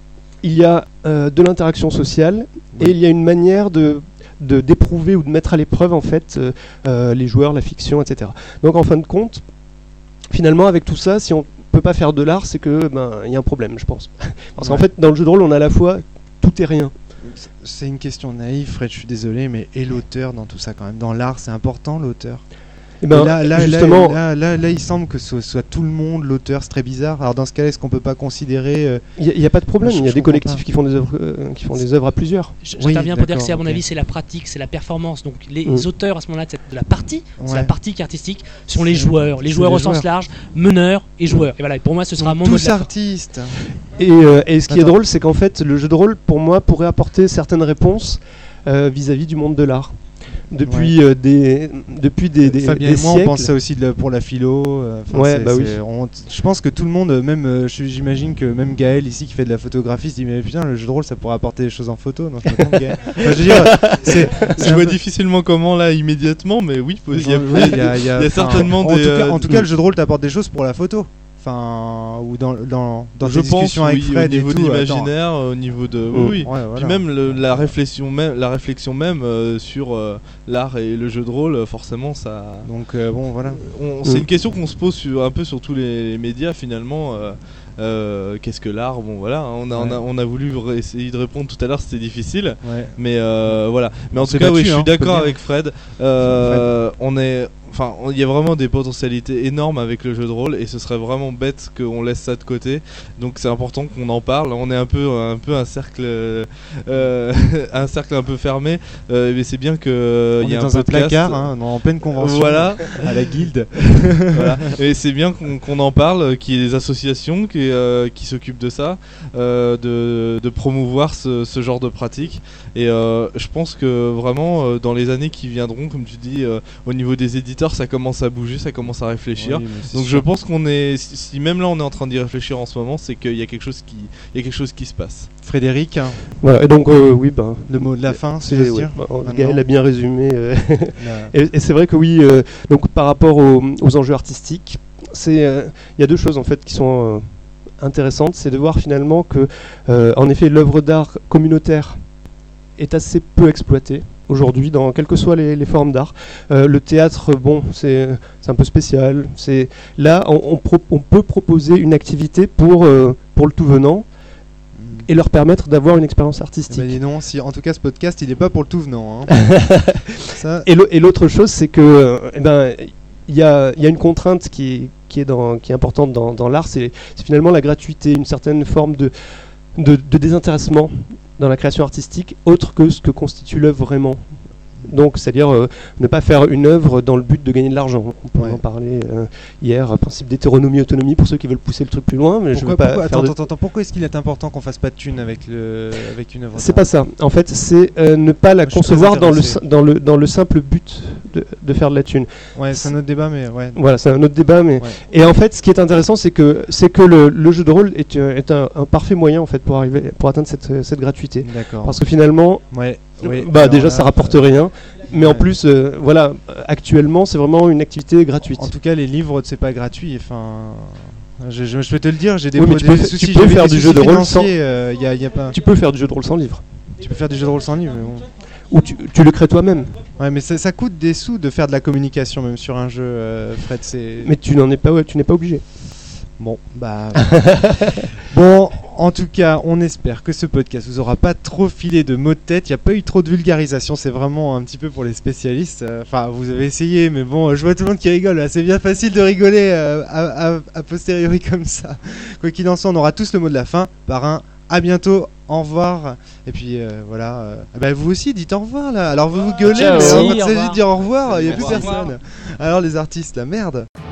il y a euh, de l'interaction sociale, oui. Et il y a une manière de de d'éprouver ou de mettre à l'épreuve en fait euh, euh, les joueurs, la fiction, et cetera. Donc en fin de compte, finalement avec tout ça, si on peut pas faire de l'art, c'est que ben il y a un problème, je pense. Parce ouais. qu'en fait dans le jeu de rôle, on a à la fois tout et rien. C'est une question naïve, Fred, je suis désolé, mais et l'auteur dans tout ça quand même? Dans l'art, c'est important l'auteur? Et ben, et là, là, justement, là, là, là, là, il semble que ce soit tout le monde l'auteur, c'est très bizarre. Alors dans ce cas-là, est-ce qu'on peut pas considérer Il n'y euh, a, a pas de problème, il y a des collectifs pas. qui font des œuvres, euh, qui font des œuvres à plusieurs. J'interviens oui, pour dire que c'est à mon okay. avis c'est la pratique, c'est la performance. Donc les mmh. auteurs à ce moment-là de, cette, de la partie, ouais. c'est la partie qui est artistique, sont les joueurs, les joueurs au sens large, meneurs et joueurs. Et voilà, et pour moi ce sera donc, mon mot de la fin. Tous artistes. Et, euh, et ce qui Attends. est drôle, c'est qu'en fait le jeu de rôle, pour moi, pourrait apporter certaines réponses euh, vis-à-vis du monde de l'art. Depuis, ouais. euh, des, depuis des, des, Fabien des et moi siècles. on pense ça aussi de la, pour la philo. Euh, ouais, c'est, bah c'est, oui. on, je pense que tout le monde, même euh, j'imagine que même Gaël ici qui fait de la photographie se dit mais putain le jeu de rôle ça pourrait apporter des choses en photo. Non, je, enfin, je veux dire, c'est, c'est je vois peu... difficilement comment là immédiatement, mais oui, il y a, oui, y a, y a, y a enfin, certainement en des. Tout cas, euh, en tout cas, le jeu de rôle t'apporte des choses pour la photo. Enfin, ou dans, dans, dans je tes discussions pense, avec oui, Fred au niveau et de tout. l'imaginaire, au niveau de. Mm. Oui, oui. Ouais, voilà. Puis même le- la réflexion même, la réflexion même euh, sur euh, l'art et le jeu de rôle, euh, forcément, ça. Donc euh, bon, voilà. On- Mm. C'est une question qu'on se pose sur, un peu sur tous les, les médias finalement. euh, euh, Qu'est-ce que l'art? Bon voilà, on a, on, a, on a voulu ré- essayer de répondre tout à l'heure, c'était difficile. Ouais. Mais euh, voilà. Mais en On tout s'est cas, oui, battu, je hein, suis on peut d'accord le dire. avec Fred. Euh, On est. Enfin, il y a vraiment des potentialités énormes avec le jeu de rôle et ce serait vraiment bête qu'on laisse ça de côté. Donc c'est important qu'on en parle. On est un peu un peu un cercle euh, un cercle un peu fermé, euh, mais c'est bien que On il y est a dans un un podcast. placard, hein, en pleine convention. Voilà. À la guilde. Voilà. Et c'est bien qu'on qu'on en parle, qu'il y ait des associations qui, euh, qui s'occupent de ça, euh, de, de promouvoir ce, ce genre de pratique. Et euh, je pense que vraiment, euh, dans les années qui viendront, comme tu dis, euh, au niveau des éditeurs, ça commence à bouger, ça commence à réfléchir. Oui, mais c'est Donc je sûr. pense qu'on est, si si même là on est en train d'y réfléchir en ce moment, c'est qu'il y a quelque chose qui, il y a quelque chose qui se passe. Frédéric, hein, Voilà, et donc euh, oui, ben, le mot de la fin, si c'est- j'ose ouais, dire. bah, Maintenant. Gaël a bien résumé. euh, La- Et, et c'est vrai que oui, euh, donc par rapport aux, aux enjeux artistiques, c'est euh, il y a deux choses en fait qui sont euh, intéressantes, c'est de voir finalement que euh, en effet l'œuvre d'art communautaire est assez peu exploitée aujourd'hui dans quelles que soient les, les formes d'art. Euh, le théâtre, bon, c'est c'est un peu spécial. C'est là on, on, pro- on peut proposer une activité pour euh, pour le tout venant et leur permettre d'avoir une expérience Eh artistique. ben, dis non, si, en tout cas, ce podcast, il est pas pour le tout venant. Hein. Ça, Et l'au- et l'autre chose, c'est que euh, eh ben, il y a, il y a une contrainte qui est, qui est, dans, qui est importante dans, dans l'art, c'est c'est finalement la gratuité, une certaine forme de, de, de désintéressement dans la création artistique, autre que ce que constitue l'œuvre vraiment. Donc, c'est-à-dire euh, ne pas faire une œuvre dans le but de gagner de l'argent. On peut Ouais. en parler euh, hier, principe d'hétéronomie-autonomie pour ceux qui veulent pousser le truc plus loin, mais je pourquoi, veux pas pourquoi- faire attends, de- attends, attends, pourquoi est-ce qu'il est important qu'on fasse pas de thunes avec, le, avec une œuvre C'est d'art pas ça. En fait, c'est euh, ne pas la Je suis très concevoir dans le, intéressé. sim- dans, le, dans le simple but de, de faire de la thune. Ouais, c'est un autre débat, mais ouais. Voilà, c'est un autre débat, mais Ouais. et en fait, ce qui est intéressant, c'est que c'est que le, le jeu de rôle est, euh, est un, un parfait moyen en fait pour arriver pour atteindre cette, cette gratuité. D'accord. Parce que finalement, Ouais. oui, bah alors déjà là, ça rapporte euh, rien, mais en ouais. plus, euh, voilà, actuellement, c'est vraiment une activité gratuite. En tout cas, les livres, c'est pas gratuit. Enfin, je, je, je peux te le dire, j'ai des, Oui, mais des tu peux fa- soucis. tu peux j'avais faire des du soucis jeu de rôle sans- financiers, euh, y a, y a pas... Tu peux faire du jeu de rôle sans livre, Tu peux faire du jeu de rôle sans livre. Mais bon. ou tu, tu le crées toi-même, Ouais, mais ça, ça coûte des sous de faire de la communication, même sur un jeu, euh, Fred. C'est mais tu n'en es pas, tu n'es pas obligé. bon, bah. Bon, en tout cas, on espère que ce podcast vous aura pas trop filé de mots de tête. Il n'y a pas eu trop de vulgarisation. C'est vraiment un petit peu pour les spécialistes. Euh, Enfin, vous avez essayé, mais bon, je vois tout le monde qui rigole. là. C'est bien facile de rigoler euh, à, à- a posteriori comme ça. Quoi qu'il en soit, on aura tous le mot de la fin par un. À bientôt, au revoir. Et puis euh, voilà. euh, bah, vous aussi, dites au revoir là. Alors vous vous gueulez, Ciao. mais alors, Si, quand il au s'agit de revoir. dire au revoir, il n'y a Au plus revoir. personne. Alors les artistes, la merde.